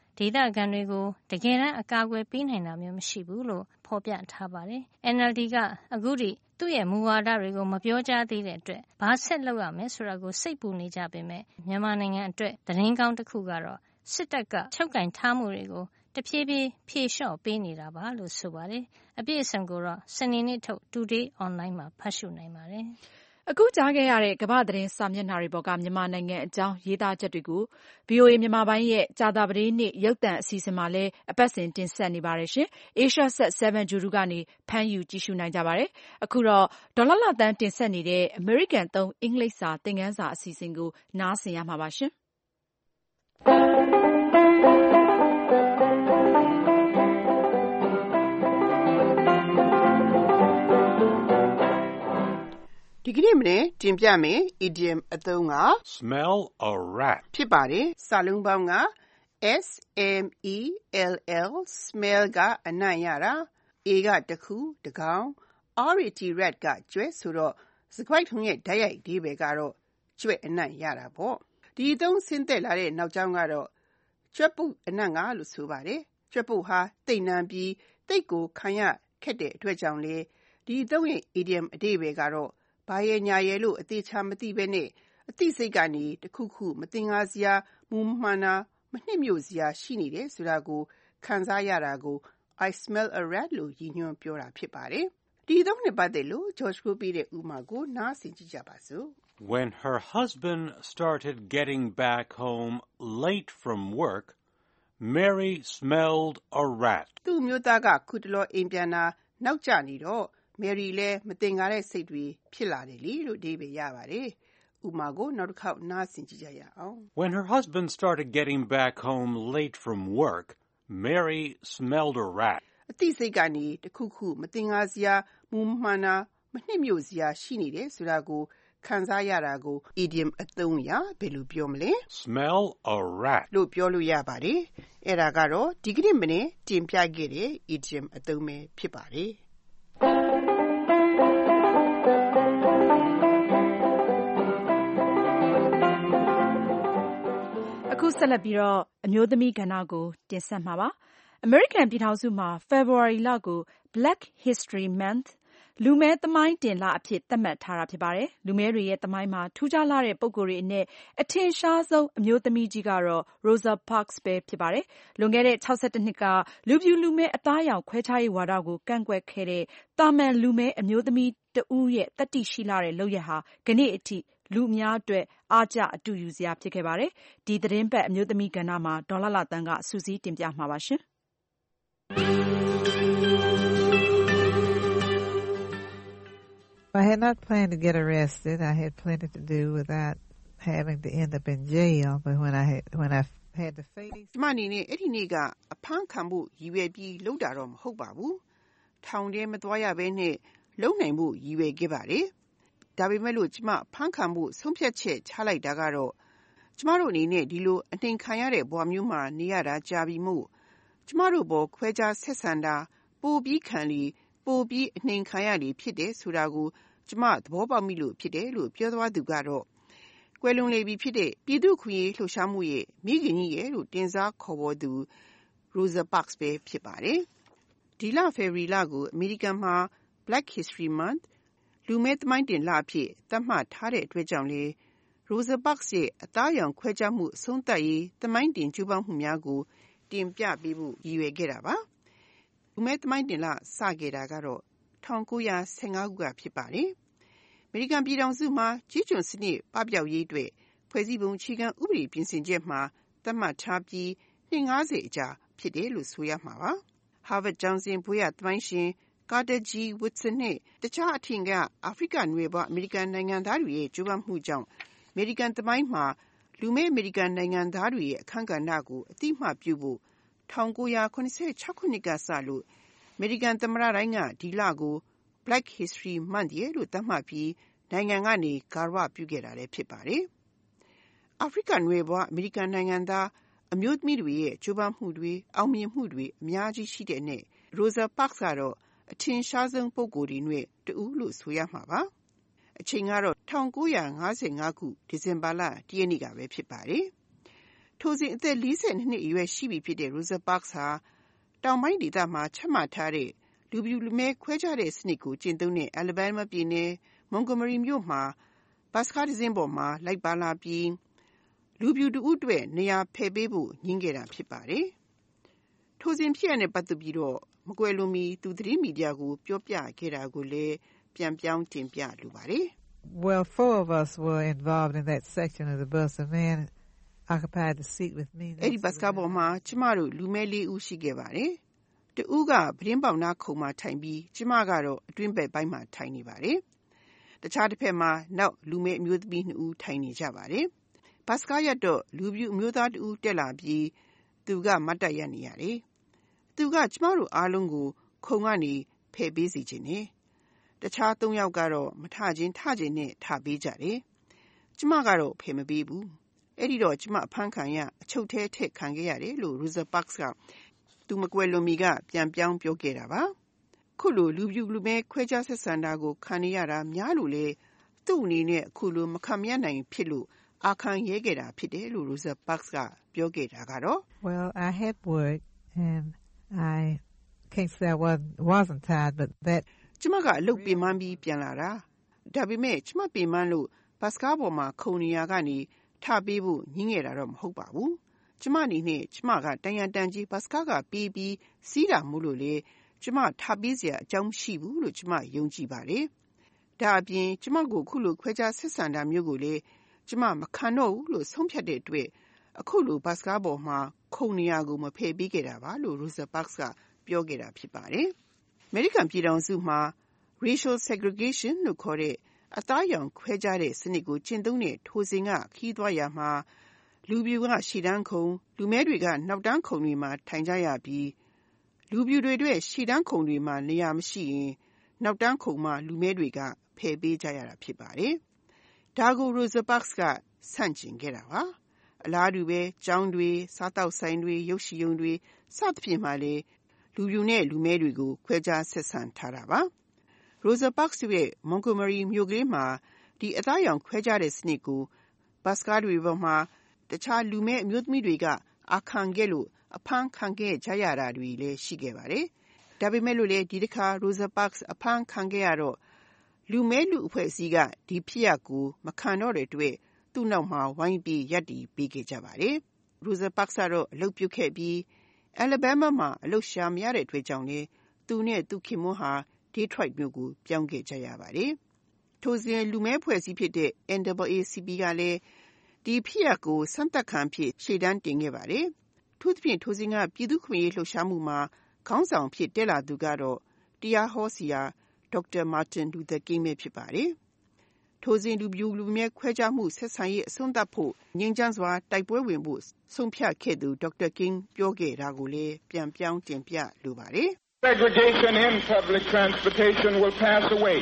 ဒေသခံတွေကိုတကယ်တမ်းအကာအကွယ်ပေးနိုင်တာမျိုးမရှိဘူးလို့ဖော်ပြထားပါတယ်။ NLD ကအခုထိသူ့ရဲ့မူဝါဒတွေကိုမပြောကြားသေးတဲ့အတွက်ဘာဆက်လုပ်ရမလဲဆိုတာကိုစိတ်ပူနေကြပေမဲ့မြန်မာနိုင်ငံအတွက်သတင်းကောင်းတစ်ခုကတော့စစ်တပ်ကချုပ်ကင်ထားမှုတွေကိုတဖြည်းဖြည်းဖြေလျှော့ပေးနေတာပါလို့ဆိုပါတယ်။အပြည့်အစုံကိုတော့စနေနေ့ထုတ် Today Online မှာဖတ်ရှုနိုင်ပါတယ်။အခုကြားခဲ့ရတဲ့ကမ္ဘာသတင်းစာမျက်နှာတွေပေါ်ကမြန်မာနိုင်ငံအကြောင်းရေးသားချက်တွေကို VOA မြန်မာပိုင်းရဲ့ကြာသပတေးနေ့ရုပ်သံအစီအစဉ်မှာလည်းအပတ်စဉ်တင်ဆက်နေပါတယ်ရှင်။ Asia Sat 7 Guru ကနေဖမ်းယူကြည့်ရှုနိုင်ကြပါတယ်။အခုတော့ဒေါ်လာလာတန်းတင်ဆက်နေတဲ့အမေရိကန်သုံးအင်္ဂလိပ်စာသင်ခန်းစာအစီအစဉ်ကိုနားဆင်ရမှာပါရှင်။ဒီကနေ့မနေ့တင်ပြမယ် idiom အသုံးက smell a rat ဖြစ်ပါတယ်။စာလုံးပေါင်းက smell smell ကအနံ့ရတာ a ကတခုတကောင် rat rat ကကျွဲဆိုတော့စကားထုံးရဲ့ဓာတ်ရိုက်အဓိပ္ပာယ်ကတော့ကျွဲအနံ့ရတာပေါ့။ဒီအသုံးဆင်းသက်လာတဲ့နောက်ကြောင်းကတော့ကျွဲပုတ်အနံ့ကလို့ဆိုပါတယ်။ကျွဲပုတ်ဟာတိတ်နန်းပြီးတိတ်ကိုခံရခက်တဲ့အတွက်ကြောင့်လေဒီအသုံးရဲ့ idiom အဓိပ္ပာယ်ကတော့ဘာရဲ့ညာရဲ့လို့အသေးချာမသိဘဲနဲ့အသိစိတ်ကနေတခုခုမသင်္ကာစရာမူမှန်တာမနှစ်မြို့စရာရှိနေတယ်ဆိုတာကိုခံစားရတာကို I smell a rat လို့ရည်ညွှန်းပြောတာဖြစ်ပါတယ်။ဒီအသုံးနဲ့ပတ်သက်လို့ George ကိုပြတဲ့ဥပမာကိုနားဆင်ကြည့်ကြပါစို့။ When her husband started getting back home late from work, Mary smelled a rat. သူ့မျိုးသားကခုတလောအိမ်ပြန်တာနောက်ကျနေတော့Mary လည်းမသင်္ကာတဲ့စိတ်တွေဖြစ်လာတယ်လေလို့အဓိပ္ပာယ်ရပါတယ်။ဥပမာကိုနောက်တစ်ခေါက်နားဆင်ကြည့်ကြရအောင်။ When her husband started getting back home late from work, Mary smelled a rat. အသိစိတ်ကနေတခုခုမသင်္ကာစရာမူမှန်တာမနှစ်မြို့စရာရှိနေတယ်ဆိုတာကိုခံစားရတာကို idiom အသုံးအရဘယ်လိုပြောမလဲ Smell a rat လို့ပြောလို့ရပါတယ်။အဲ့ဒါကတော့ဒီကနေ့မနေ့တင်ပြခဲ့တဲ့ idiom အသုံးပဲဖြစ်ပါတယ်။အခုဆက်လက်ပြီးတော့အမျိုးသမီးကဏ္ဍကိုတင်ဆက်မှာပါ။ အမေရိကန်ပြည်ထောင်စုမှာ February လကို Black History Month လူမည်းသမိုင်းတင်လအဖြစ်သတ်မှတ်ထားတာဖြစ်ပါတယ်။လူမည်းတွေရဲ့သမိုင်းမှာထူးခြားလှတဲ့ပုဂ္ဂိုလ်တွေအနက်အထင်ရှားဆုံးအမျိုးသမီးကြီးကတော့ Rosa Parks ပဲဖြစ်ပါတယ်။လွန်ခဲ့တဲ့62နှစ်ကလူဖြူလူမည်းအသားအရောင်ခွဲခြားရေးဝါဒကိုကန့်ကွက်ခဲ့တဲ့သာမန်လူမည်းအမျိုးသမီးတဦးရဲ့သတ္တိရှိလှတဲ့လုပ်ရပ်ဟာကနေ့အထိလူအများအတွက်အားကျအတူယူစရာဖြစ်ခဲ့ပါတယ်။ဒီသတင်းပတ်အမျိုးသမီးကဏ္ဍမှာဒေါ်လာလာတန်းကစူးစီးတင်ပြမှာပါရှင်။ I had not planned to get arrested. I had plenty to do without having to end up in jail. But when I had to face ကျမအနေနဲ့အဲ့ဒီနေ့ကအဖမ်းခံဖို့ရည်ရွယ်ပြီးလုပ်တာတော့မဟုတ်ပါဘူး။ထောင်ထဲမသွားရဘဲနဲ့လုံနိုင်ဖို့ရည်ရွယ်ခဲ့ပါတယ်။ဒါပေမဲ့လို့ကျမဖမ်းခံဖို့ဆုံးဖြတ်ချက်ချလိုက်တာကတော့ကျမတို့အနေနဲ့ဒီလိုအနှိမ်ခံရတဲ့ဘဝမျိုးမှာနေရတာကြာပြီမို့ကျမတို့ဘောခွဲခြားဆက်ဆံတာပိုပြီးခံလီပိုပြီးအနှိမ်ခံရလီဖြစ်တယ်ဆိုတာကိုကျမသဘောပေါက်မိလို့ဖြစ်တယ်လို့ပြောသွားသူကတော့ကွယ်လွန်လေပြီဖြစ်တဲ့ပြည်သူ့ခွင့်ရေးလှုပ်ရှားမှုရဲ့မိခင်ကြီးရဲ့လို့တင်စားခေါ်ဝေါ်သူ Rosa Parks ပဲဖြစ်ပါတယ်။ဒီလ February လကိုအမေရိကန်မှာ Black History Month လူမည်းသမိုင်းတင်လအဖြစ်သတ်မှတ်ထားတဲ့အတွက်ကြောင့်လေ Rosa Parks ရဲ့အသားအရောင်ခွဲခြားမှုအဆုံးသတ်ရေးသမိုင်းတင်ကြိုးပမ်းမှုများကိုတင်ပြပေးဖို့ရည်ရွယ်ခဲ့တာပါ။လူမည်းသမိုင်းတင်လစခဲ့တာကတော့1915ခုကဖြစ်ပါတယ်။အမေရိကန်ပြည်ထောင်စုမှာကြီးကျွန်းစနစ်ပပျောက်ရေးအတွက်ဖွဲ့စည်းပုံအခြေခံဥပဒေပြင်ဆင်ချက်မှာသတ်မှတ်ထားပြီးနှစ်50အကြာဖြစ်တယ်လို့ဆိုရမှာပါ။ Harvard ကျောင်းစဉ်ဘွေးရသမိုင်းရှင် Carter G. Woodson နဲ့တခြားအထင်ကအာဖရိကနွယ်ဖွားအမေရိကန်နိုင်ငံသားတွေရဲ့ကြိုးပမ်းမှုကြောင့်အမေရိကန်သမိုင်းမှာလူမည်းအမေရိကန်နိုင်ငံသားတွေရဲ့အခန်းကဏ္ဍကိုအသိအမှတ်ပြုဖို့1986ခုနှစ်ကစလို့အမေရိကန်သမ္မတတိုင်းကဒီလကို Black History Month ရဲ့လို့သတ်မှတ်ပြီးနိုင်ငံကနေဂါရဝပြုခဲ့တာလည်းဖြစ်ပါတယ်။အာဖရိကနွယ်ဖွားအမေရိကန်နိုင်ငံသားအမျိုးသမီးတွေရဲ့ကြိုးပမ်းမှုတွေအောင်မြင်မှုတွေအများကြီးရှိတဲ့နဲ့ Rosa Parks ကတော့အထင်ရှားဆုံးပုဂ္ဂိုလ်တွေနဲ့တဦးလို့ဆိုရမှာပါ။အချိန်ကတော့1955ခုဒီဇင်ဘာလ1ရက်နေ့ကပဲဖြစ်ပါတယ်။ထိုစဉ်အသက်42နှစ်အရွယ်ရှိပြီဖြစ်တဲ့ Rosa Parks ဟာတောင်ပိုင်းဒေသမှာချမှတ်ထားတဲ့လူဖြူလူမည်းခွဲခြားတဲ့စနစ်ကိုကျင့်သုံးတဲ့ Alabama ပြည်နယ် Montgomery မြို့မှာဘတ်စ်ကားတစ်စင်းပေါ်မှာလိုက်ပါလာပြီးလူဖြူတဦးအတွက်နေရာဖယ်ပေးဖို့ညှင်းခဲ့တာဖြစ်ပါတယ်။ထိုစဉ်ဖြစ်ရတဲ့ပတ်သက်ပြီးတော့မကွယ်လွန်မီသူသတင်းမီဒီယာကိုပြောပြခဲ့တာကိုလည်းပြန်ပြောင်းတင်ပြလိုပါတယ်။ Well, 4 of us were involved in that section of the bus. A man occupied the seat with me. အဲ့ဒီဘတ်စ်ကားပေါ်မှာကျမတို့လူမဲ4ဦးရှိခဲ့ပါတယ်။တဦးကပတင်းပေါက်နားခုံမှာထိုင်ပြီးကျမကတော့အတွင်းဘက်ပိုင်းမှာထိုင်နေပါတယ်။တခြားတစ်ဖက်မှာနောက်လူမဲအမျိုးသမီး2ဦးထိုင်နေကြပါတယ်။ဘတ်စ်ကားရတော့လူပြူအမျိုးသား2ဦးတက်လာပြီးသူကမတ်တက်ရနေရတယ်။သူကကျမတို့အားလုံးကိုခုံကနေဖယ်ပေးစီခြင်းနဲ့တခြား3ယောက်ကတော့မထခြင်းနဲ့ထပေးကြတယ်။ကျမကတော့ဖယ်မပေးဘူး။အဲ့ဒီတော့ကျမအဖမ်းခံရအချုပ်ထဲထည့်ခံခဲ့ရတယ်လို့ Rosa Parks ကသူမကွယ်လွန်မီကပြန်ပြောင်းပြောခဲ့တာပါ။ခုလိုလူပြူလူမဲခွဲခြားဆက်ဆံတာကိုခံရတာများလို့လေသူ့အနေနဲ့ခုလိုမခံမရနိုင်ဖြစ်လို့အာခံရဲခဲ့တာဖြစ်တယ်လို့ Rosa Parks ကပြောခဲ့တာကတော့ Well, I had work and I can't say I wasn't tired, but that ကျမကအလုပ်ပင်ပန်းပြီးပြန်လာတာဒါပေမဲ့ကျမပင်ပန်းလို့ဘတ်စကားပေါ်မှာခုံနေရကနေထပေးဖို့ညှင်းခဲ့တာတော့မဟုတ်ပါဘူးကျမအနေနဲ့ကျမကတန်ရန်တန်ကြီးဘတ်စကားကပေးပြီးစီးတာမို့လို့လေကျမထပေးစရာအကြောင်းမရှိဘူးလို့ကျမယုံကြည်ပါတယ်ဒါအပြင်ကျမကိုခုလိုခွဲခြားဆက်ဆံတာမျိုးကိုလေကျမမခံတော့ဘူးလို့ဆုံးဖြတ်တဲ့အတွက်အခုလိုဘတ်စကားပေါ်မှာခုံနေရကိုမဖယ်ပေးခဲ့တာပါလို့ Rosa Parks ကပြောခဲ့တာဖြစ်ပါတယ်အမေရိကန်ပြည်ထောင်စုမှာ racial segregation လို့ခေါ်တဲ့အသားအရောင်ခွဲခြားတဲ့စနစ်ကိုကျင့်သုံးတဲ့ထိုစဉ်ကခီးသွားရမှာလူပြူကရှေ့တန်းခုံလူမဲတွေကနောက်တန်းခုံတွေမှာထိုင်ကြရပြီးလူပြူတွေအတွက်ရှေ့တန်းခုံတွေမှာနေရာမရှိရင်နောက်တန်းခုံမှာလူမဲတွေကဖယ်ပေးကြရတာဖြစ်ပါတယ်။ဒါကို Rosa Parks ကဆန့်ကျင်ခဲ့တာပါ။အလားတူပဲကျောင်းတွေစားတောက်ဆိုင်တွေရုပ်ရှင်ရုံတွေစသဖြင့်မှလည်းလူပြူနဲ့လူမဲတွေကိုခွဲခြားဆက်ဆံထားတာပါ။ Rosa Parks ရဲ့ Montgomery မြို့ကလေးမှာဒီအသားရောင်ခွဲခြားတဲ့စနစ်ကိုဘတ်စကားတွေပေါ်မှာတခြားလူမဲအမျိုးသမီးတွေကအာခံခဲ့လို့အဖမ်းခံခဲ့ကြရတာတွေလည်းရှိခဲ့ပါတယ်။ဒါပေမဲ့လို့လေဒီတစ်ခါ Rosa Parks အဖမ်းခံခဲ့ရတော့လူမဲလူအဖွဲ့အစည်းကဒီဖြစ်ရပ်ကိုမခံတော့တဲ့အတွက်သူ့နောက်မှာဝိုင်းပြီးရပ်တည်ပေးခဲ့ကြပါတယ်။ Rosa Parks ကတော့အလုပ်ပြုတ်ခဲ့ပြီး Alabama မှာအလုပ်ရှာမရတဲ့အတွက်ကြောင့်လေသူနဲ့သူခင်မွန်းဟာ Detroit မြို့ကိုပြောင်းခဲ့ကြရပါတယ်။ထိုစဉ်လူမဲဖွဲ့စည်းဖြစ်တဲ့ NAACP ကလည်းဒီဖြစ်ရပ်ကိုစမ်းသပ်ခံဖြစ်ရှေ့တန်းတင်ခဲ့ပါတယ်။ထို့သဖြင့်ထိုစဉ်ကပြည်သူ့ခွင့်ရေးလှုပ်ရှားမှုမှာခေါင်းဆောင်ဖြစ်တက်လာသူကတော့တရားဟောဆရာဒေါက်တာမာတင်လူသာကင်းပဲဖြစ်ပါတယ်။ထိုစဉ်လူပြူလူမဲခွဲခြားမှုဆက်ဆံရေးအဆုံးသတ်ဖို့ငြိမ်းချမ်းစွာတိုက်ပွဲဝင်ဖို့ဆုံးဖြတ်ခဲ့သူဒေါက်တာကင်းပြောခဲ့တာကိုလည်းပြန်ပြောင်းတင်ပြလိုပါတယ်။ Segregation in public transportation will pass away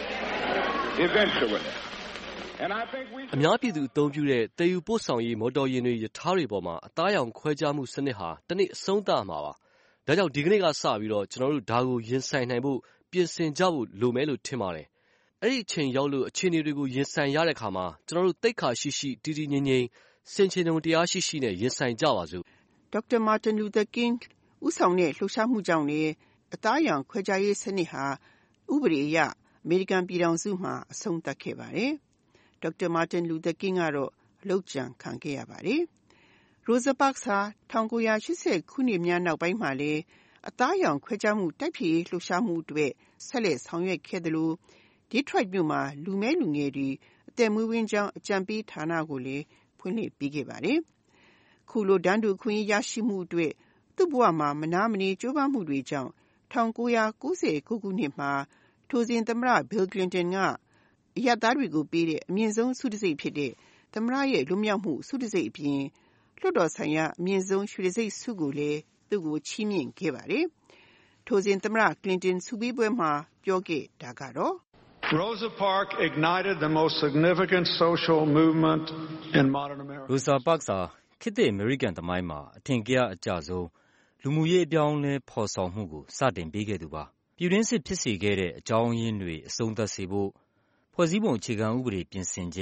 eventually. And I think we အများပြည်သူအသုံးပြုတဲ့တည်ယူပို့ဆောင်ရေးမော်တော်ယာဉ်တွေရထားတွေပေါ်မှာအသားရောင်ခွဲခြားမှုစနစ်ဟာတနေ့အဆုံးသတ်မှာပါ။ဒါကြောင့်ဒီကနေ့ကစပြီးတော့ကျွန်တော်တို့ဒါကိုရင်ဆိုင်နိုင်ဖို့ပြင်ဆင်ကြဖို့လိုမယ်လို့ထင်ပါတယ်။အဲ့ဒီအချိန်ရောက်လို့အခြေအနေတွေကိုရင်ဆိုင်ရတဲ့အခါမှာကျွန်တော်တို့သိက္ခာရှိရှိတည်တည်ငြိမ်ငြိမ်စင်ချင်ုံတရားရှိရှိနဲ့ရင်ဆိုင်ကြပါစို့။ဒေါက်တာမာတင်လူသာကင်းဦးဆောင်တဲ့လှုပ်ရှားမှုကြောင့်လည်းအသားရောင်ခွဲခြားရေးစနစ်ဟာဥပဒေအရအမေရိကန်ပြည်ထောင်စုမှာအဆုံးသတ်ခဲ့ပါတယ်။ဒေါက်တာမာတင်လူသာကင်းကတော့အလုပ်ကြံခံခဲ့ရပါတယ်။ Rosa Parks ဟာ1980ခုနှစ်များနောက်ပိုင်းမှာလည်းအသားရောင်ခွဲခြားမှုတိုက်ဖျက်ရေးလှုပ်ရှားမှုအတွက်ဆက်လက်ဆောင်ရွက်ခဲ့သလို Detroit မြို့မှာလူမဲလူငယ်တွေအသက်မွေးဝမ်းကြောင်းအကြံပေးဌာနကိုလည်းဖွင့်လှစ်ပေးခဲ့ပါတယ်။ခုလိုတန်းတူခွင့်ရရှိမှုအတွက်သူ့ဘဝမှာမနာမနေကြိုးပမ်းမှုတွေကြောင့်1999ခုနှစ်မှာထိုစဉ်သမ္မတ Bill Clinton ကအရပ်သားတွေကိုပေးတဲ့အမြင့်ဆုံးဆုတံဆိပ်ဖြစ်တဲ့သမ္မတရဲ့လွတ်မြောက်မှုဆုတံဆိပ်အပြင်လွှတ်တော်ဆိုင်ရာအမြင့်ဆုံးရွှေတံဆိပ်ဆုကိုလည်းသူ့ကိုချီးမြှင့်ခဲ့ပါတယ်။ထိုစဉ်သမ္မတ Clinton ဆုပေးပွဲမှာပြောခဲ့တာကတော့ Rosa Parks ignited the most significant social movement in modern America. Rosa Parks ဟာခေတ်သစ်အမေရိကန်သမိုင်းမှာအထင်ကရအကျဆုံးလူမှုရေးအပြောင်းလဲဖော်ဆောင်မှုကိုစတင်ပေးခဲ့သူပါ။ပြည်တွင်းစစ်ဖြစ်စေခဲ့တဲ့အကြောင်းရင်းတွေအဆုံးသတ်စေဖို့ဖွဲ့စည်းပုံအခြေခံဥပဒေပြင်ဆင်ချက်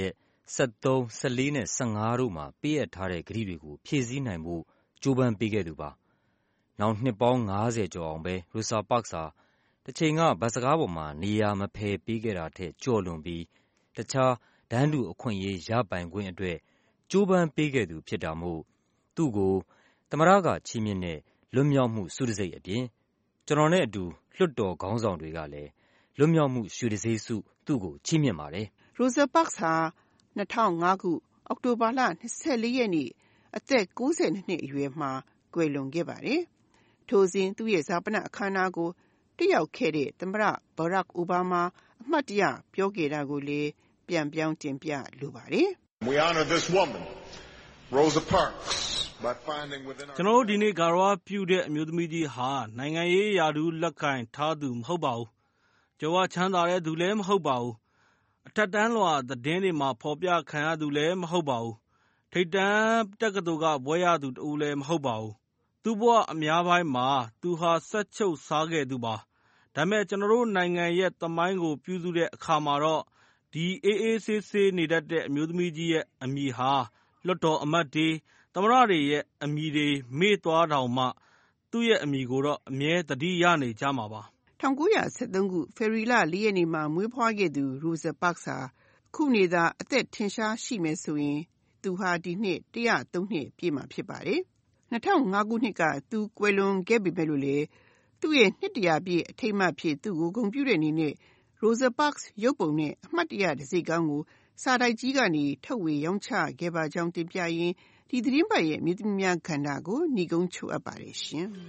73, 14နဲ့15တို့မှာပေးအပ်ထားတဲ့ကတိတွေကိုဖြည့်ဆည်းနိုင်ဖို့ကြိုးပမ်းပေးခဲ့သူပါ။နောက်နှစ်ပေါင်း50ကျော်အောင်ပဲ Rosa Parks ဟာတစ်ချိန်ကဘတ်စကားပေါ်မှာနေရာမဖယ်ပေးခဲ့တာထက်ကျော်လွန်ပြီးတခြားတန်းတူအခွင့်အရေးရပိုင်ခွင့်အတွက်ကြိုးပမ်းပေးခဲ့သူဖြစ်တာမို့သူ့ကိုသမ္မတကချီးမြှင့်တဲ့လွတ်မြောက်မှုဆုတံဆိပ်အပြင်ကျွန်တော်နဲ့အတူလွှတ်တော်ခေါင်းဆောင်တွေကလည်းလွတ်မြောက်မှုရွှေတံဆိပ်ဆုသူ့ကိုချီးမြှင့်ပါတယ်။ Rosa Parks ဟာ2005ခုအောက်တိုဘာလ24ရက်နေ့အသက်92နှစ်အရွယ်မှာကွယ်လွန်ခဲ့ပါတယ်။ထိုစဉ်သူ့ရဲ့ဈာပနအခမ်းအနားကိုတက်ရောက်ခဲ့တဲ့သမ္မတ Barack Obama အမှတ်တရပြောခဲ့တာကိုလည်းပြန်ပြောင်းတင်ပြလိုပါတယ်။ We honor this woman, Rosa Parks, by finding within our ကျွန်တော်တို့ဒီနေ့ဂါရဝပြုတဲ့အမျိုးသမီးကြီးဟာနိုင်ငံရေးရာထူးလက်ကင်ထားသူမဟုတ်ပါဘူး။ကြွယ်ဝချမ်းသာတဲ့သူလည်းမဟုတ်ပါဘူး။အထက်တန်းလွှာသတင်းတွေမှာဖော်ပြခံရသူလည်းမဟုတ်ပါဘူး။ထိပ်တန်းတက္ကသိုလ်ကဘွဲ့ရသူတဦးလည်းမဟုတ်ပါဘူး။သူ့ဘဝအများပိုင်းမှာသူဟာစက်ချုပ်စားခဲ့သူပါ။ဒါပေမဲ့ကျွန်တော်တို့နိုင်ငံရဲ့သမိုင်းကိုပြုစုတဲ့အခါမှာတော့ဒီအေးအေးဆေးဆေးနေတတ်တဲ့အမျိုးသမီးကြီးရဲ့အမည်ဟာလွှတ်တော်အမတ်တွေသမ္မတတွေရဲ့အမည်တွေမေ့သွားတောင်မှသူ့ရဲ့အမည်ကိုတော့အမြဲသတိရနေကြမှာပါ 1973ခုဖေဖော်ဝါရီလ4ရက်နေ့မှာမွေးဖွားခဲ့သူ Rosa Parks ဟာခုနေသာအသက်ထင်ရှားရှိမယ်ဆိုရင်သူဟာဒီနှစ်103နှစ်ပြည့်မှာဖြစ်ပါတယ်။2005ခုနှစ်ကသူကွယ်လွန်ခဲ့ပေမဲ့လို့လေသူ့ရဲ့နှစ်တရာပြည့်အထိမ်းအမှတ်ဖြစ်သူ့ကိုဂုဏ်ပြုတဲ့အနေနဲ့ Rosa Parks ရုပ်ပုံနဲ့အမှတ်တရတံဆိပ်ကောင်းကိုစာတိုက်ကြီးကနေထုတ်ဝေရောင်းချခဲ့ပါကြောင်းတင်ပြရင်းဒီသတင်းပတ်ရဲ့မြေသမီးများခန္ဓာကိုညီကုန်းချိုအပ်ပါတယ်ရှင်။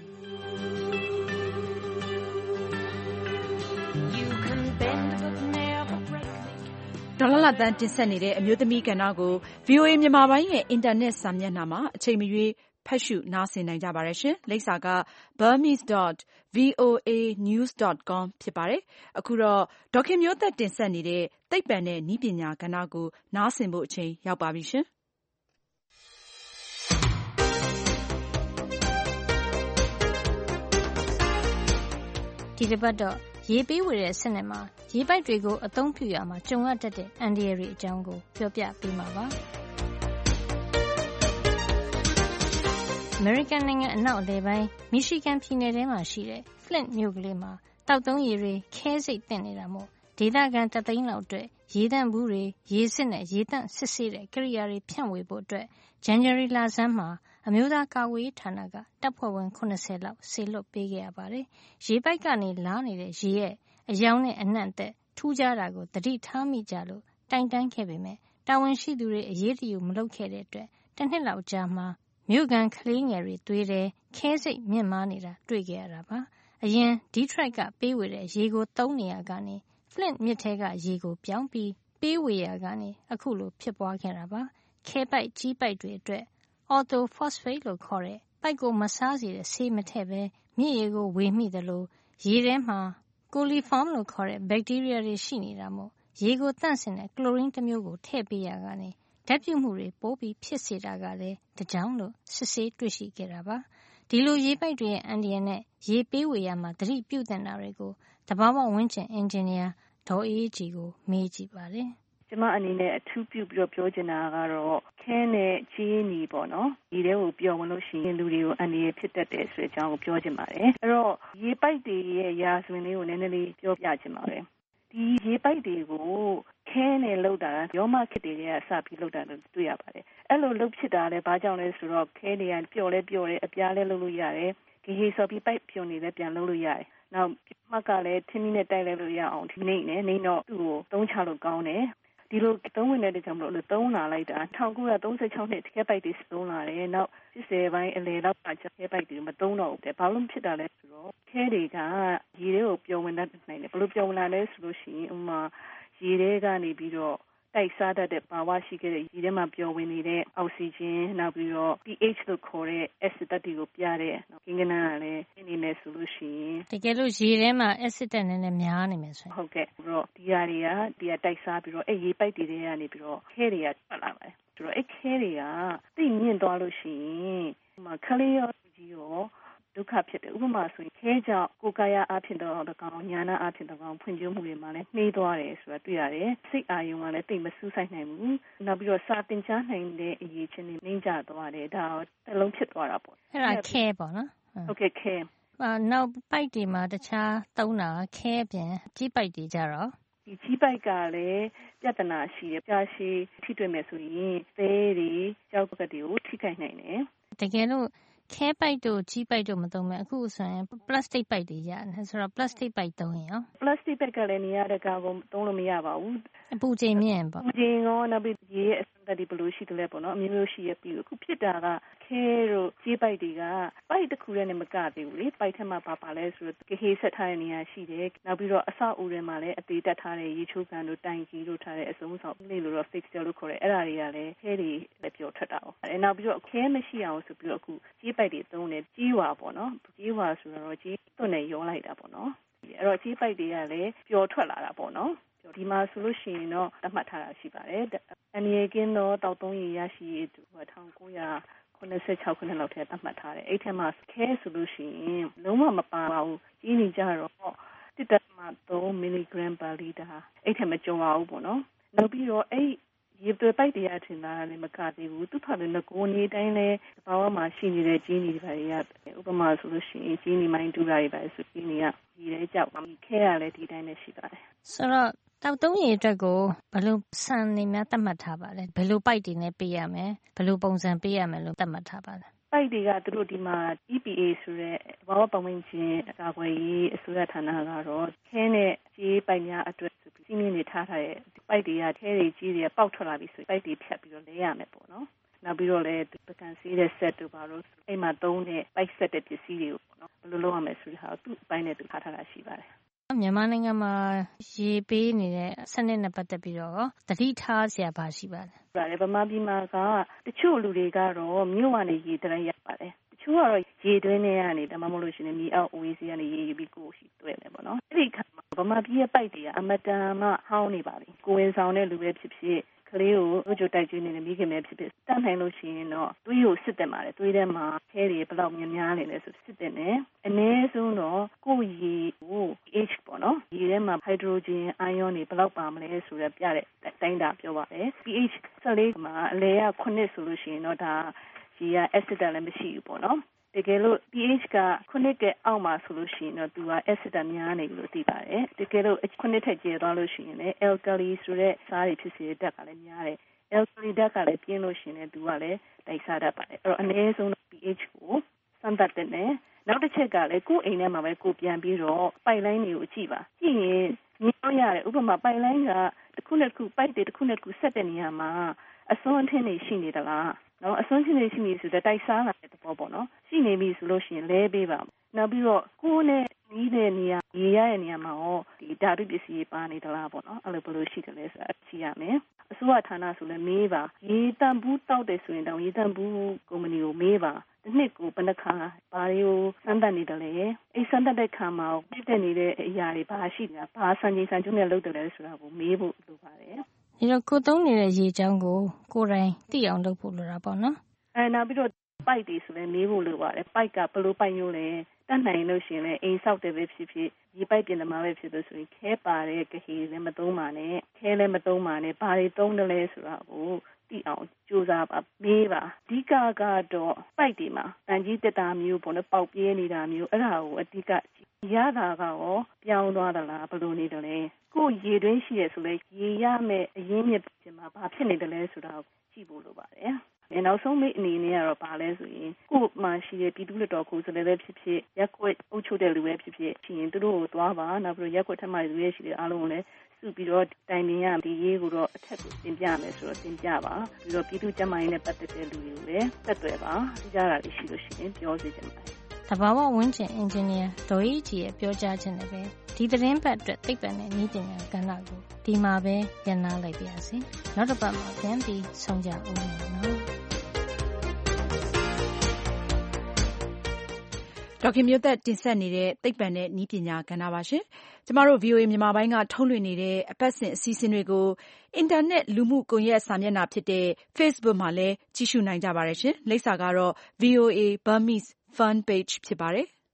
ဒေါ်လာတန်းတင်ဆက်နေတဲ့အမျိုးသမီးကဏ္ဍကို VOA မြန်မာပိုင်းရဲ့အင်တာနက်စာမျက်နှာမှာအချိန်မရွေးဖတ်ရှုနားဆင်နိုင်ကြပါတယ်ရှင်။လိပ်စာက burmese.voanews.com ဖြစ်ပါတယ်။အခုတော့ဒေါ်ခင်မျိုးသက်တင်ဆက်နေတဲ့သိပ္ပံနဲ့နည်းပညာကဏ္ဍကိုနားဆင်ဖို့အချိန်ရောက်ပါပြီရှင်။ဒီတစ်ပတ်တော့ရေပေးဝေတဲ့စနစ်မှာရေပိုက်တွေကိုအသုံးပြုရမှာကြုံရတတ်တဲ့အန္တရာယ်တွေအကြောင်းကိုပြောပြပေးမှာပါ။ American နိုင်ငံအနောက်အလယ်ပိုင်း Michigan ပြည်နယ်ထဲမှာရှိတဲ့ Flint မြို့ကလေးမှာတောက်သုံးရေတွေခဲစိတ်သင့်နေတာမို့ဒေသခံတသိန်းလောက်အတွက်ရေသန့်ဘူးတွေရေစစ်နဲ့ရေသန့်စစ်ဆေးတဲ့ကိရိယာတွေဖြန့်ဝေဖို့အတွက် January လဆန်းမှာအမျိုးသားကာကွယ်ရေးဌာနကတပ်ဖွဲ့ဝင်80လောက်စေလွှတ်ပေးခဲ့ရပါတယ်။ရေပိုက်ကနေလာနေတဲ့ရေရဲ့အယောင်နဲ့အနှံ့သက်ထူးခြားတာကိုသတိထားမိကြလို့တိုင်တန်းခဲ့ပေမဲ့တာဝန်ရှိသူတွေအရေးတယူမလုပ်ခဲ့တဲ့အတွက်တစ်နှစ်လောက်ကြာမှမြို့ကန်ကလေးငယ်တွေသွေးတယ်ခဲစိတ်မြင့်မားနေတာတွေ့ခဲ့ရတာပါ။အရင် Detroit ကပေးဝေတဲ့ရေကိုသုံးနေရကနေ Flint မြစ်ထဲကရေကိုပြောင်းပြီးပေးဝေရကနေအခုလိုဖြစ်ပွားခဲ့တာပါ။ခဲပိုက်ကြီးပိုက်တွေအတွက် orthophosphate လို့ခေါ်တဲ့ပိုက်ကိုမစားစေတဲ့ဆေးမထည့်ပဲမြစ်ရေကိုဝေမိသလိုရေထဲမှာ coliform လို့ခေါ်တဲ့ဘက်တီးရီးယားတွေရှိနေတာမို့ရေကိုသန့်စင်တဲ့ကလိုရင်းတစ်မျိုးကိုထည့်ပေးရကနေဓာတ်ပြုမှုတွေပိုပြီးဖြစ်စေတာကလည်းဒါကြောင့်လို့စစ်ဆေးတွေ့ရှိခဲ့တာပါ။ဒီလိုရေပိုက်တွေရဲ့အန္တရာယ်နဲ့ရေပေးဝေရမှာသတိပြုသင့်တာတွေကိုသဘာဝဝန်းကျင်အင်ဂျင်နီယာဒေါ်အေးကြီးကိုမေးကြည့်ပါတယ်။ကျမအနေနဲ့အထူးပြုပြီးတော့ပြောချင်တာကတော့ခဲနဲ့ကြေးနီပေါ့နော်ဒီထဲကိုပြောဝင်လို့ရှိရင်လူတွေကိုအန္တရာယ်ဖြစ်တတ်တယ်ဆိုတဲ့အကြောင်းကိုပြောချင်ပါတယ်အဲ့တော့ရေပိုက်တွေရဲ့ရာဇဝင်လေးကိုနည်းနည်းလေးပြောပြချင်ပါတယ်ဒီရေပိုက်တွေကိုခဲနဲ့လှုပ်တာရောမခစ်တွေကစပြီးလှုပ်တာလို့တွေ့ရပါတယ်အဲ့လိုလှုပ်ဖြစ်တာလည်းဘာကြောင့်လဲဆိုတော့ခဲတွေကပျော့လဲပျော့တယ်အပြားလဲလှုပ်လို့ရတယ်ဂေဟေဆော်ပြီးပိုက်ပြုံနေလဲပြန်လှုပ်လို့ရတယ်နောက်မှတ်ကလည်းထင်းမီနဲ့တိုက်လဲလို့ရအောင်ဒီနေတော့သူ့ကိုသုံးချလို့ကောင်းတယ်ဒီလိုသုံးဝင်တဲ့ကြောင့်မလို့သုံးလာလိုက်တာ1936နှစ်ခဲပိုက်တွေသုံးလာတယ်နောက်80ပိုင်းအလယ်လောက်ကခဲပိုက်တွေမသုံးတော့ဘူးဘာလို့ဖြစ်တာလဲဆိုတော့ခဲတွေကရေတွေကိုပျော်ဝင်တတ်နိုင်တယ်ဘယ်လိုပျော်ဝင်လာလဲဆိုလို့ရှိရင်ဥမာရေထဲကနေပြီးတော့တိုက်စားတတ်တဲ့ပါဝါရှိခဲ့တဲ့ရေထဲမှာပျော်ဝင်နေတဲ့အောက်ဆီဂျင်နောက်ပြီးတော့ pH လို့ခေါ်တဲ့ acid ဓာတ်တွေကိုပြတဲ့ကိန်းဂဏန်းကလည်းနေမယ်ဆိုလို့ရှိရင်တကယ်လို့ရေထဲမှာ acid ဓာတ်နည်းနည်းများနေမယ်ဆိုရင်ဟုတ်ကဲ့ပြီးတော့ဒီဟာတွေကတိုက်စားပြီးတော့ရေပိုက်တွေထဲကနေပြီးတော့ခဲတွေကထွက်လာပါတယ်ဆိုတော့ခဲတွေကသိမြင့်သွားလို့ရှိရင်ဥမာခလေးရောကြီးရောဒုက္ခဖြစ်တယ်ဥပမာဆိုရင်ခဲကြောင့်ကိုယ်ကာယအားဖြင့်တော့၎င်းညာနာအားဖြင့်တော့ဖွံ့ဖြိုးမှုတွေမှာလည်းနှေးသွားတယ်ဆိုတာတွေ့ရတယ်စိတ်အာရုံကလည်းတိတ်မစူးစိုက်နိုင်ဘူးနောက်ပြီးတော့စာသင်ကြားနိုင်တဲ့အရေးချင်းတွေနှိမ့်ကျသွားတယ်ဒါတစ်လုံးဖြစ်သွားတာပေါ့အဲ့ဒါခဲပေါ့နော်ဟုတ်ကဲ့ခဲနောက်ပိုက်တွေမှာတခြားသုံးတာခဲပြင်ကြီးပိုက်တွေကြတော့ဒီကြီးပိုက်ကလည်းပြဿနာရှိတယ်ကြာရှည်ထိတွေ့မယ်ဆိုရင်သဲတွေကြောက်ကပ်တွေကိုထိခိုက်နိုင်တယ်တကယ်လို့ခဲပိုက်တို့ကြီးပိုက်တို့မသုံးမဲ့အခုဆိုရင်ပလတ်စတစ်ပိုက်တွေရတယ်ဆိုတော့ပလတ်စတစ်ပိုက်သုံးရင်ရောပလတ်စတစ်ပိုက်ကလည်းနေရာတကာကိုသုံးလို့မရပါဘူးအပူချိန်မြင့်ပေါ့အပူချိန်ရောနောက်ပြီးရေရဲ့အစံတည်းဘယ်လိုရှိတယ်လဲပေါ့နော်အမျိုးမျိုးရှိရပြီးအခုဖြစ်တာကခဲတို့ကြီးပိုက်တွေကပိုက်တစ်ခုတည်းနဲ့မကသေးဘူးလေပိုက်ထက်မှပါလဲဆိုတော့ကဟေးဆက်ထားတဲ့နေရာရှိတယ်နောက်ပြီးတော့အဆောက်အဦထဲမှာလည်းအသေးတက်ထားတဲ့ရေချိုးကန်တို့တိုင်ကြီးတို့ထားတဲ့အစုံဆောင်လေးလိုတော့ fixture လို့ခေါ်တယ်အဲ့ဒါတွေကလည်းခဲတွေလည်းပြောထွက်တာ哦နောက်ပြီးတော့ခဲမရှိအောင်ဆိုပြီးတော့အခုကြီးပိုက်တွေသုံးတယ်ကြီးဝါပေါ့နော်ကြီးဝါဆိုတော့ကြီးသွနဲ့ရောလိုက်တာပေါ့နော်အဲ့တော့ကြီးပိုက်တွေကလည်းပျော်ထွက်လာတာပေါ့နော်ဒီမှာဆိုလို့ရှိရင်တော့သတ်မှတ်ထားတာရှိပါတယ်အနည်းကင်းတော့တောက်သုံးရရရှိ1986ခုနှစ်လောက်ထဲသတ်မှတ်ထားတယ်အဲ့ထက်မှခဲဆိုလို့ရှိရင်လုံးဝမပါပါဘူးကြီးနေကြတော့1.3 milligram per liter အဲ့ထက်မကျော်ပါဘူးပေါ့နော်နောက်ပြီးတော့အဲ့ရေသွေးပိုက်တရားထင်တာလည်းမကသေးဘူးသူ့ဖာလည်းငကိုနေတိုင်းလဲသဘာဝမှာရှိနေတဲ့ကြီးနေတွေပါရဥပမာဆိုလို့ရှိရင်ကြီးနေမိုင်းတူတာတွေပါဆိုကြီးနေကဒီလဲကြောက်ခဲရလဲဒီတိုင်းနဲ့ရှိပါတယ်ဆိုတော့တောက်သုံးရေအတွက်ကိုဘယ်လိုစံနေများသတ်မှတ်ထားပါလဲဘယ်လိုပိုက်တွေနဲ့ပေးရမယ်ဘယ်လိုပုံစံပေးရမယ်လို့သတ်မှတ်ထားပါလဲပိုက်တွေကသူတို့ဒီမှာ EPA ဆိုတဲ့ဘာဝပတ်ဝန်းကျင်အကာအကွယ်ရေးအစိုးရဌာနကတော့ခဲနဲ့ကြီးပိုက်များအတွက်ဆိုပြီးစီးမြင့်နေထားတဲ့ပိုက်တွေကခဲတွေကြီးတွေပေါက်ထွက်လာပြီဆိုပိုက်တွေဖြတ်ပြီးတော့လဲရမယ်ပေါ့နော်နောက်ပြီးတော့လည်းပကံစီးတဲ့ set တို့ပါတော့အဲ့မှာသုံးတဲ့ပိုက်ဆက်တဲ့ပစ္စည်းတွေကိုပေါ့နော်ဘယ်လိုလုပ်ရမလဲဆိုတာသူ့အပိုင်းနဲ့သူထားထားတာရှိပါတယ်မြန်မာနိုင်ငံမှာရေပေးနေတဲ့စနစ်နဲ့ပတ်သက်ပြီးတော့သတိထားစရာဘာရှိပါလဲဗမာပြည်မှာကတချို့လူတွေကတော့မြို့ကနေရေတရရပါတယ်တချို့ကတော့ရေတွင်းထဲကနေဒါမှမဟုတ်လို့ရှိရင်မြေအောက်အဝေးစီကနေရေယူပြီးကိုယ်ရှိတွဲတယ်ပေါ့နော်အဲ့ဒီခါမှာဗမာပြည်ရဲ့ပိုက်တွေကအမတန်မှဟောင်းနေပါပြီကိုဝင်ဆောင်တဲ့လူပဲဖြစ်ဖြစ်ကလေးကိုအကျိုးတိုက်ကျွေးနေတဲ့မိခင်ပဲဖြစ်ဖြစ်တတ်နိုင်လို့ရှိရင်တော့သွေးကိုစစ်တယ်ပါတယ်သွေးထဲမှာခဲတွေဘယ်လောက်များနေလဲဆိုစစ်တယ်နဲ့အနည်းဆုံးတော့ကိုယ်ရေကို pH ပေါ့နော်ရေထဲမှာဟိုက်ဒရိုဂျင်အိုင်ယွန်းတွေဘယ်လောက်ပါမလဲဆိုတော့ပြတဲ့တိုင်းတာပြောပါတယ် pH 14မှာအလဲက9ဆိုလို့ရှိရင်တော့ဒါရေက acid လည်းမရှိဘူးပေါ့နော်တကယ်လို့ pH က9ကအောက်မှာဆိုလို့ရှိရင်တော့သူက acid များနေပြီလို့သိပါတယ်တကယ်လို့9ထက်ကျသွားလို့ရှိရင်လည်း alkali ဆိုတဲ့စားတွေဖြစ်စေတဲ့ဓာတ်ကလည်းများတယ် alkali ဓာတ်ကလည်းပြင်းလို့ရှိရင်လည်းသူကလည်းတိုက်စားတတ်ပါတယ်အဲ့တော့အနည်းဆုံး pH ကိုစမ်းသပ်တဲ့နဲ့နောက်တစ်ချက်ကလည်းကိုယ်အိမ်ထဲမှာပဲကိုပြန်ပြီးတော့ပိုက်လိုင်းတွေကိုကြည့်ပါကြည့်ရင်မြင်ရတယ်ဥပမာပိုက်လိုင်းကတစ်ခုနဲ့တစ်ခုပိုက်တွေတစ်ခုနဲ့တစ်ခုဆက်တဲ့နေရာမှာအစွန်းအထင်းတွေရှိနေသလားနော်အစွန်းချင်းတွေရှိနေဆိုတော့တိုက်စားလာတဲ့သဘောပေါ့နော်ရှိနေပြီဆိုလို့ရှိရင်လဲပေးပါနောက်ပြီးတော့ကိုယ်နဲ့နီးတဲ့နေရာရေရတဲ့နေရာမှာရောဒီဓာတုပစ္စည်းပါနေသလားပေါ့နော်အဲ့လိုဘယ်လိုရှိတယ်လဲဆိုတာကြည့်ရမယ်အစိုးရဌာနဆိုလည်းမေးပါရေတန့်ဘူးတောက်တယ်ဆိုရင်တော့ရေတန့်ဘူးကုမ္ပဏီကိုမေးပါတစ်နှစ်ကိုဘယ်နှခါဘာတွေကိုစမ်းသပ်နေတယ်လဲအဲ့စမ်းသပ်တဲ့ခါမှာပြည့်တဲ့နေတဲ့အရာတွေဘာရှိနေတာဘာစံချိန်စံကျုံးနဲ့လုပ်တယ်လဲဆိုတာကိုမေးဖို့လိုပါတယ်ဒီတော့ကိုသုံးနေတဲ့ရေချောင်းကိုကိုယ်တိုင်သိအောင်လုပ်ဖို့လိုတာပေါ့နော်နောက်ပြီးတော့ပိုက်တွေဆိုလည်းမေးဖို့လိုပါတယ်ပိုက်ကဘယ်လိုပိုက်မျိုးလဲတတ်နိုင်လို့ရှိရင်လည်းအိမ်ဆောက်တယ်ပဲဖြစ်ဖြစ်ရေပိုက်ပြင်သမားပဲဖြစ်လို့ဆိုရင်ခဲပါတဲ့ကဟေလည်းမသုံးပါနဲ့ခဲလည်းမသုံးပါနဲ့ဘာတွေသုံးတယ်လဲဆိုတာကိုသိအောင်ကြိုးစားပါမေးပါအဓိကကတော့ပိုက်တွေမှာတန်ကြီးတက်တာမျိုးပေါ့နော်ပေါက်ပြဲနေတာမျိုးအဲ့ဒါကိုအဓိကရတာကရောပြောင်းသွားသလားဘယ်လိုနေတယ်လဲကိုရေတွင်းရှိရဆိုလဲရေရမယ်အရင်းမြစ်ပြင်မှာဘာဖြစ်နေတယ်လဲဆိုတာကိုကြည့်ဖို့လိုပါတယ်နောက်ဆုံးမိအနေနဲ့ကတော့ဘာလဲဆိုရင်ကို့မှရှိတဲ့ပြည်သူ့လက်တော်ကိုယ်စားလှယ်ပဲဖြစ်ဖြစ်ရက်ကွက်အုပ်ချုပ်တဲ့လူပဲဖြစ်ဖြစ်ရှင်သူတို့ကိုသွားပါနောက်ပြီးတော့ရက်ကွက်ထက်မှလူရဲ့ရှိတဲ့အားလုံးကိုလည်းစုပြီးတော့တိုင်ပင်ရဒီရေးကိုတော့အထက်ကိုတင်ပြမယ်ဆိုတော့တင်ပြပါပြီးတော့ပြည်သူ့ကျန်းမာရေးနဲ့ပတ်သက်တဲ့လူတွေကိုလည်းဆက်သွယ်ပါကြားတာရှိလို့ရှိရင်ပြောစေချင်ပါတယ်သဘာဝဝန်းကျင်အင်ဂျင်နီယာဒေါ်ကြီးရဲ့ပြောကြားခြင်းနဲ့ပဲဒီသတင်းပတ်အတွက်သိပ္ပံနဲ့နည်းပညာကဏ္ဍကိုဒီမှာပဲရန်နာလိုက်ပါရစေနောက်တစ်ပတ်မှာပြန်ပြီးဆုံကြဦးမယ်နော်ဒေါက်ခင်မျိုးသက်တင်ဆက်နေတဲ့သိပ္ပံနဲ့နည်းပညာကဏ္ဍပါရှင်။ကျမတို့ VOA မြန်မာပိုင်းကထုတ်လွှင့်နေတဲ့အပတ်စဉ်အစီအစဉ်တွေကိုအင်တာနက်လူမှုကွန်ရက်စာမျက်နှာဖြစ်တဲ့ Facebook မှာလည်းကြည့်ရှုနိုင်ကြပါတယ်ရှင်။လိပ်စာကတော့ VOA Burmese Fan Page ဖြစ်ပါတယ်။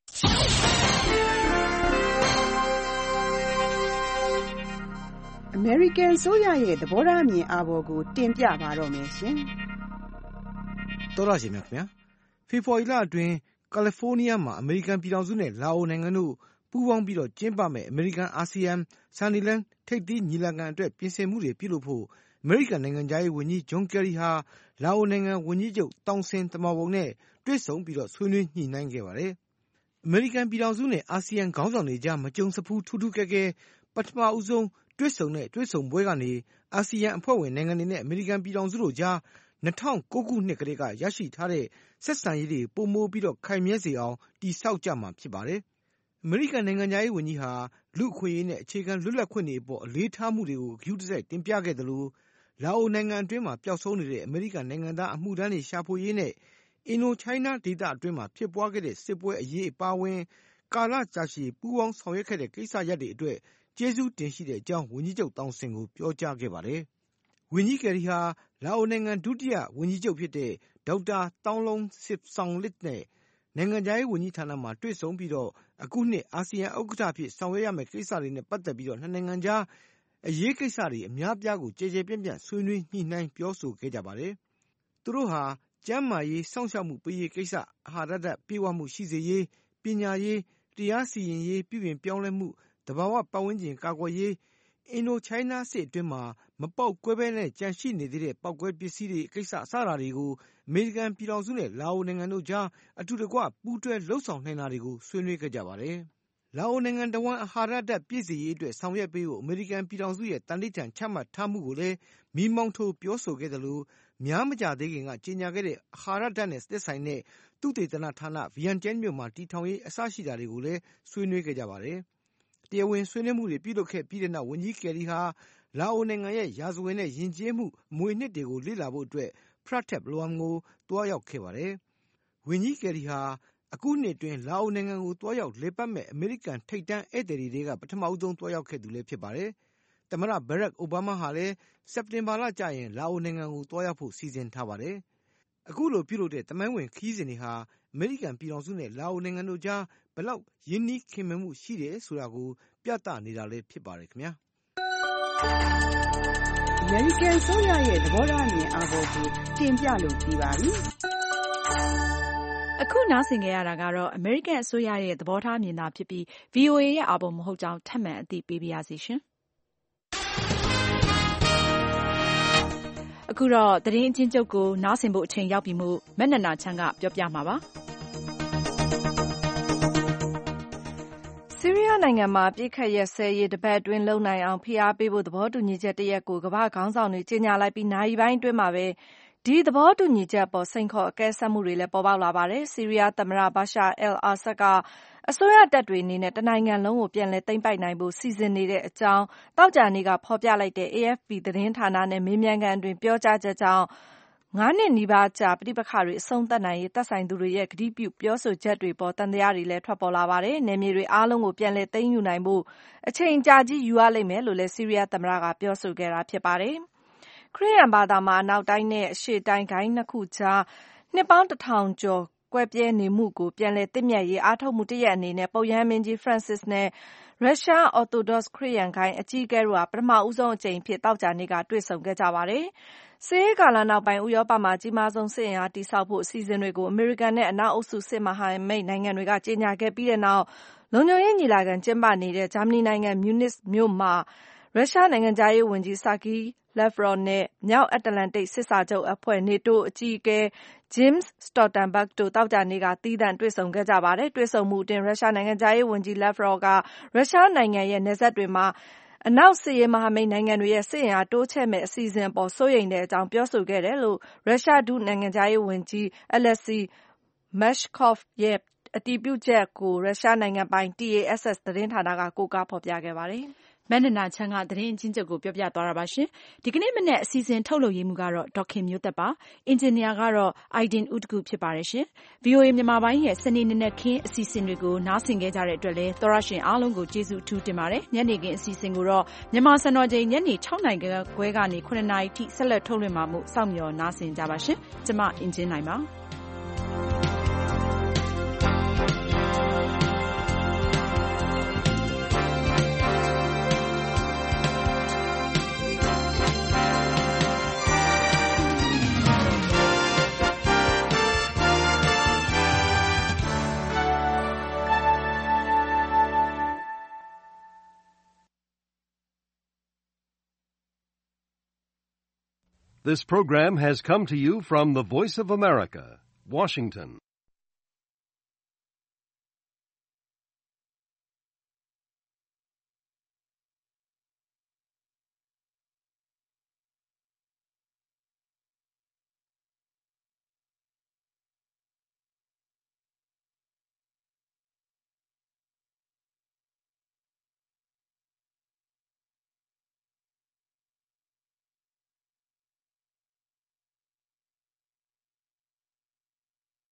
American အစိုးရရဲ့သဘောထားအမြင်အာဘော်ကိုတင်ပြပါတော့မယ်ရှင်။တော်ရရှင်များခင်ဗျာ။ဖေဖော်ဝါရီလအတွင်းကယ်လီဖိုးနီးယားမှာအမေရိကန်ပြည်ထောင်စုနဲ့လာအိုနိုင်ငံတို့ပူးပေါင်းပြီးတော့ကျင်းပမဲ့အမေရိကန်အာဆီယံဆန်နီလန်ထိပ်သီးညီလာခံအတွက်ပြင်ဆင်မှုတွေပြုလုပ်ဖို့အမေရိကန်နိုင်ငံသားရေးဝန်ကြီးဂျွန်ကယ်ရီဟာလာအိုနိုင်ငံဝန်ကြီးချုပ်တောင်ဆင်တမပုံနဲ့တွေ့ဆုံပြီးတော့ဆွေးနွေးညှိနှိုင်းခဲ့ပါတယ်။အမေရိကန်ပြည်ထောင်စုနဲ့အာဆီယံခေါင်းဆောင်တွေကြားမကြုံစဖူးထူးထူးကဲကဲပထမဦးဆုံးတွေ့ဆုံပွဲကနေအာဆီယံအဖွဲ့ဝင်နိုင်ငံတွေနဲ့အမေရိကန်ပြည်ထောင်စုတို့ကြား2009ခုနှစ်ကတည်းကရရှိထားတဲ့ဆက်ဆံရေးတွေပိုမိုပြီးတော့ခိုင်မြဲစေအောင်တည်ဆောက်ကြမှာဖြစ်ပါတယ်။အမေရိကန်နိုင်ငံသားရေးဝန်ကြီးဟာလူ့အခွင့်အရေးနဲ့အခြေခံလွတ်လပ်ခွင့်တွေအပေါ်အလေးထားမှုတွေကိုဂရုတစိုက်တင်ပြခဲ့တယ်လို့လာအိုနိုင်ငံအတွင်းမှာပျောက်ဆုံးနေတဲ့အမေရိကန်နိုင်ငံသားအမှုထမ်းတွေရှာဖွေရေးနဲ့အင်ဒိုချိုင်းနားဒေသအတွင်းမှာဖြစ်ပွားခဲ့တဲ့စစ်ပွဲအရေးအပါအဝင်ကာလကြာရှည်ပူးပေါင်းဆောင်ရွက်ခဲ့တဲ့ကိစ္စရပ်တွေအတွက်ကျေးဇူးတင်ရှိတဲ့အကြောင်းဝန်ကြီးချုပ်တောင်ဆင်ကိုပြောကြားခဲ့ပါတယ်။ဝန်ကြီးကယ်ရီဟာလာအိုနိုင်ငံဒုတိယဝန်ကြီးချုပ်ဖြစ်တဲ့ဒေါက်တာတောင်းလုံးစစ်ဆောင်လစ်နဲ့နိုင်ငံခြားရေးဝန်ကြီးဌာနမှာတွေ့ဆုံပြီးတော့အခုနှစ်အာဆီယံဥက္ကဋ္ဌအဖြစ်ဆောင်ရွက်ရမယ့်ကိစ္စတွေနဲ့ပတ်သက်ပြီးတော့နှစ်နိုင်ငံကြားအရေးကိစ္စတွေအများပြားကိုကြည်ကြဲပြန့်ပြန့်ဆွေးနွေးညှိနှိုင်းပြောဆိုခဲ့ကြပါတယ်။သူတို့ဟာကျန်းမာရေးစောင့်ရှောက်မှုပေးရေးကိစ္စအာဟာရဓာတ်ပြည့်ဝမှုရှိစေရေးပညာရေးတရားစီရင်ရေးပြုပြင်ပြောင်းလဲမှုသဘာဝပတ်ဝန်းကျင်ကာကွယ်ရေးအင်ဒိုချိုင်းနားစစ်အတွင်းမှာမပေါက်ကွဲဘဲနဲ့ကြန့်ရှိနေသေးတဲ့ပေါက်ကွဲပစ္စည်းတွေကိစ္စစတာတွေကိုအမေရိကန်ပြည်ထောင်စုနဲ့လာအိုနိုင်ငံတို့ကြားအတူတကွပူးတွဲလှုပ်ဆောင်နိုင်တာတွေကိုဆွေးနွေးခဲ့ကြပါတယ်။လာအိုနိုင်ငံတဝန်းအာဟာရဓာတ်ပြည့်စေရေးအတွက်ဆောင်ရွက်ပေးဖို့အမေရိကန်ပြည်ထောင်စုရဲ့တန်ဋိဌာန်ချမှတ်ထားမှုကိုလည်းမီးမောင်းထိုးပြောဆိုခဲ့တယ်လို့များမကြသေးခင်ကကြေညာခဲ့တဲ့အာဟာရဓာတ်နဲ့သက်ဆိုင်တဲ့သုတေသနဌာနဗီယန်ကျန်းမြို့မှာတည်ထောင်ရေးအစရှိတာတွေကိုလည်းဆွေးနွေးခဲ့ကြပါတယ်။တရားဝင်ဆွေးနွေးမှုတွေပြုလုပ်ခဲ့ပြီးတဲ့နောက်ဝန်ကြီးကယ်ရီဟာလာအိုနိုင်ငံရဲ့ရာဇဝင်နဲ့ယဉ်ကျေးမှုအမွေအနှစ်တွေကိုလေ့လာဖို့အတွက်ဖရတ်တက်လွမ်ကိုတွားရောက်ခဲ့ပါတယ်။ဝန်ကြီးကယ်ရီဟာအခုနှစ်အတွင်းလာအိုနိုင်ငံကိုတွားရောက်လည်ပတ်မဲ့အမေရိကန်ထိပ်တန်းဧည့်သည်တွေကပထမဦးဆုံးတွားရောက်ခဲ့သူလည်းဖြစ်ပါတယ်။သမ္မတဘရက်အိုဘားမားဟာလည်းစက်တင်ဘာလကျရင်လာအိုနိုင်ငံကိုတွားရောက်ဖို့စီစဉ်ထားပါတယ်။အခုလိုပြုလုပ်တဲ့သမိုင်းဝင်ခရီးစဉ်တွေဟာအမေရိကန်ပြည်ထောင်စုနဲ့လာအိုနိုင်ငံတို့ကြားဘယ်လောက်ရင်းနှီးခင်မင်မှုရှိတယ်ဆိုတာကိုပြသနေတာလည်းဖြစ်ပါတယ်ခင်ဗျာ။ American အစိုးရရဲ့သဘောထားအမြင်အာဘော်ကိုတင်ပြလို့ပြီးပါပြီ။အခုနားဆင်ကြရတာကတော့ American အစိုးရရဲ့သဘောထားအမြင်သာဖြစ်ပြီး VOA ရဲ့အာဘော်မဟုတ်ကြောင်းထပ်မံအသိပေးပါရစေရှင်။အခုတော့သတင်းအချင်းချုပ်ကိုနားဆင်ဖို့အချိန်ရောက်ပြီမို့မနန္ဒာချမ်းကပြောပြမှာပါ။ဆီးရီးယားနိုင်ငံမှာအပစ်အခတ်ရပ်စဲရေးတပတ်အတွင်းလုပ်နိုင်အောင်ဖိအားပေးဖို့သဘောတူညီချက်တရပ်ကိုကမ္ဘာ့ခေါင်းဆောင်တွေကြေညာလိုက်ပြီးနာရီပိုင်းအတွင်းမှာပဲဒီသဘောတူညီချက်အပေါ်စိန်ခေါ်အကဲဆတ်မှုတွေလည်းပေါ်ပေါက်လာပါတယ်။ဆီးရီးယားသမ္မတဘာရှာအယ်အာဆတ်ကအစိုးရတပ်တွေအနေနဲ့တနိုင်ငံလုံးကိုပြန်လည်သိမ်းပိုက်နိုင်ဖို့စီစဉ်နေတဲ့အကြောင်းသောကြာနေ့ကဖော်ပြလိုက်တဲ့ AFP သတင်းဌာနနဲ့မေးမြန်းခန်းအတွင်းပြောကြားချက်ကြောင့်9 နှစ်နီးပါးကြာပဋိပက္ခတွေအဆုံးသတ်နိုင်ရေးသက်ဆိုင်သူတွေရဲ့ကတိပြုပြောဆိုချက်တွေပေါ်သံသယတွေလည်းထွက်ပေါ်လာပါတယ်။နယ်မြေတွေအားလုံးကိုပြန်လည်သိမ်းယူနိုင်ဖို့အချိန်ကြာကြီးယူရလိမ့်မယ်လို့လည်းဆီးရီးယားသမ္မတကပြောဆိုခဲ့တာဖြစ်ပါတယ်။ခရစ်ယာန်ဘာသာမှာအနောက်တိုင်းနဲ့အရှေ့တိုင်းဂိုင်းနှစ်ခုကြားနှစ်ပေါင်း1000ကျော်ကွဲပြဲနေမှုကိုပြန်လည်သင့်မြတ်ရေးအားထုတ်မှုတရက်အနေနဲ့ပုပ်ရဟန်းမင်းကြီး Francis နဲ့ရုရှား Orthodox ခရစ်ယာန်ဂိုင်းအကြီးအကဲတို့ပထမဦးဆုံးအကြိမ်အဖြစ်သောကြာနေ့ကတွေ့ဆုံခဲ့ကြပါတယ်။စစ်အေးကာလနောက်ပိုင်းဥရောပမှာကြီးမားဆုံးစစ်အင်အားတည်ဆောက်ဖို့အစီအစဉ်တွေကိုအမေရိကန်နဲ့အနောက်အုပ်စုစစ်မဟာမိတ်နိုင်ငံတွေကကြေညာခဲ့ပြီးတဲ့နောက်လုံခြုံရေးညီလာခံကျင်းပနေတဲ့ဂျာမနီနိုင်ငံမြူနစ်မြို့မှာရုရှားနိုင်ငံခြားရေးဝန်ကြီး Sergei Lavrov နဲ့မြောက်အတ္တလန်တိတ်စစ်စာချုပ်အဖွဲ့ NATO အကြီးအကဲ Jens Stoltenberg တို့သောကြာနေ့ကသီးသန့်တွေ့ဆုံခဲ့ကြပါတယ်။တွေ့ဆုံမှုအတွင်းရုရှားနိုင်ငံခြားရေးဝန်ကြီး Lavrov ကရုရှားနိုင်ငံရဲ့နယ်စပ်တွေမှာအနောက်စစ်ရေးမဟာမိတ်နိုင်ငံတွေရဲ့စစ်အင်အားတိုးချဲ့မယ့်အစီအစဉ်အပေါ်စိုးရိမ်တဲ့အကြောင်းပြောဆိုခဲ့တယ်လို့ရုရှားဒုနိုင်ငံခြားရေးဝန်ကြီး Alexei Meshkov ရဲ့အတည်ပြုချက်ကိုရုရှားနိုင်ငံပိုင် TASS သတင်းဌာနကကိုးကားဖော်ပြခဲ့ပါတယ်။မနန္ဒာချမ်းကသတင်းအချင်းချုပ်ကိုပြောပြသွားတာပါရှင်။ဒီကနေ့မနေ့အစီအစဉ်ထုတ်လုပ်ရေးမှုကတော့ဒေါက်ခင်မျိုးသက်ပါ။အင်ဂျင်နီယာကတော့ Aiden Utku ဖြစ်ပါတယ်ရှင်။ VOA မြန်မာပိုင်းရဲ့စနေနေ့နဲ့ခင်းအစီအစဉ်တွေကိုနားဆင်ခဲ့ကြတဲ့အတွက်လည်းသောရရှင်အားလုံးကိုကျေးဇူးအထူးတင်ပါတယ်။ညနေခင်းအစီအစဉ်ကိုတော့မြန်မာစံတော်ချိန်ညနေ6 နာရီခွဲကနေ9 နာရီထိဆက်လက်ထုတ်လွှင့်မှာမို့စောင့်မျှော်နားဆင်ကြပါရှင်။ကျွန်မအင်ဂျင်နိုင်ပါ။ This program has come to you from the Voice of America, Washington.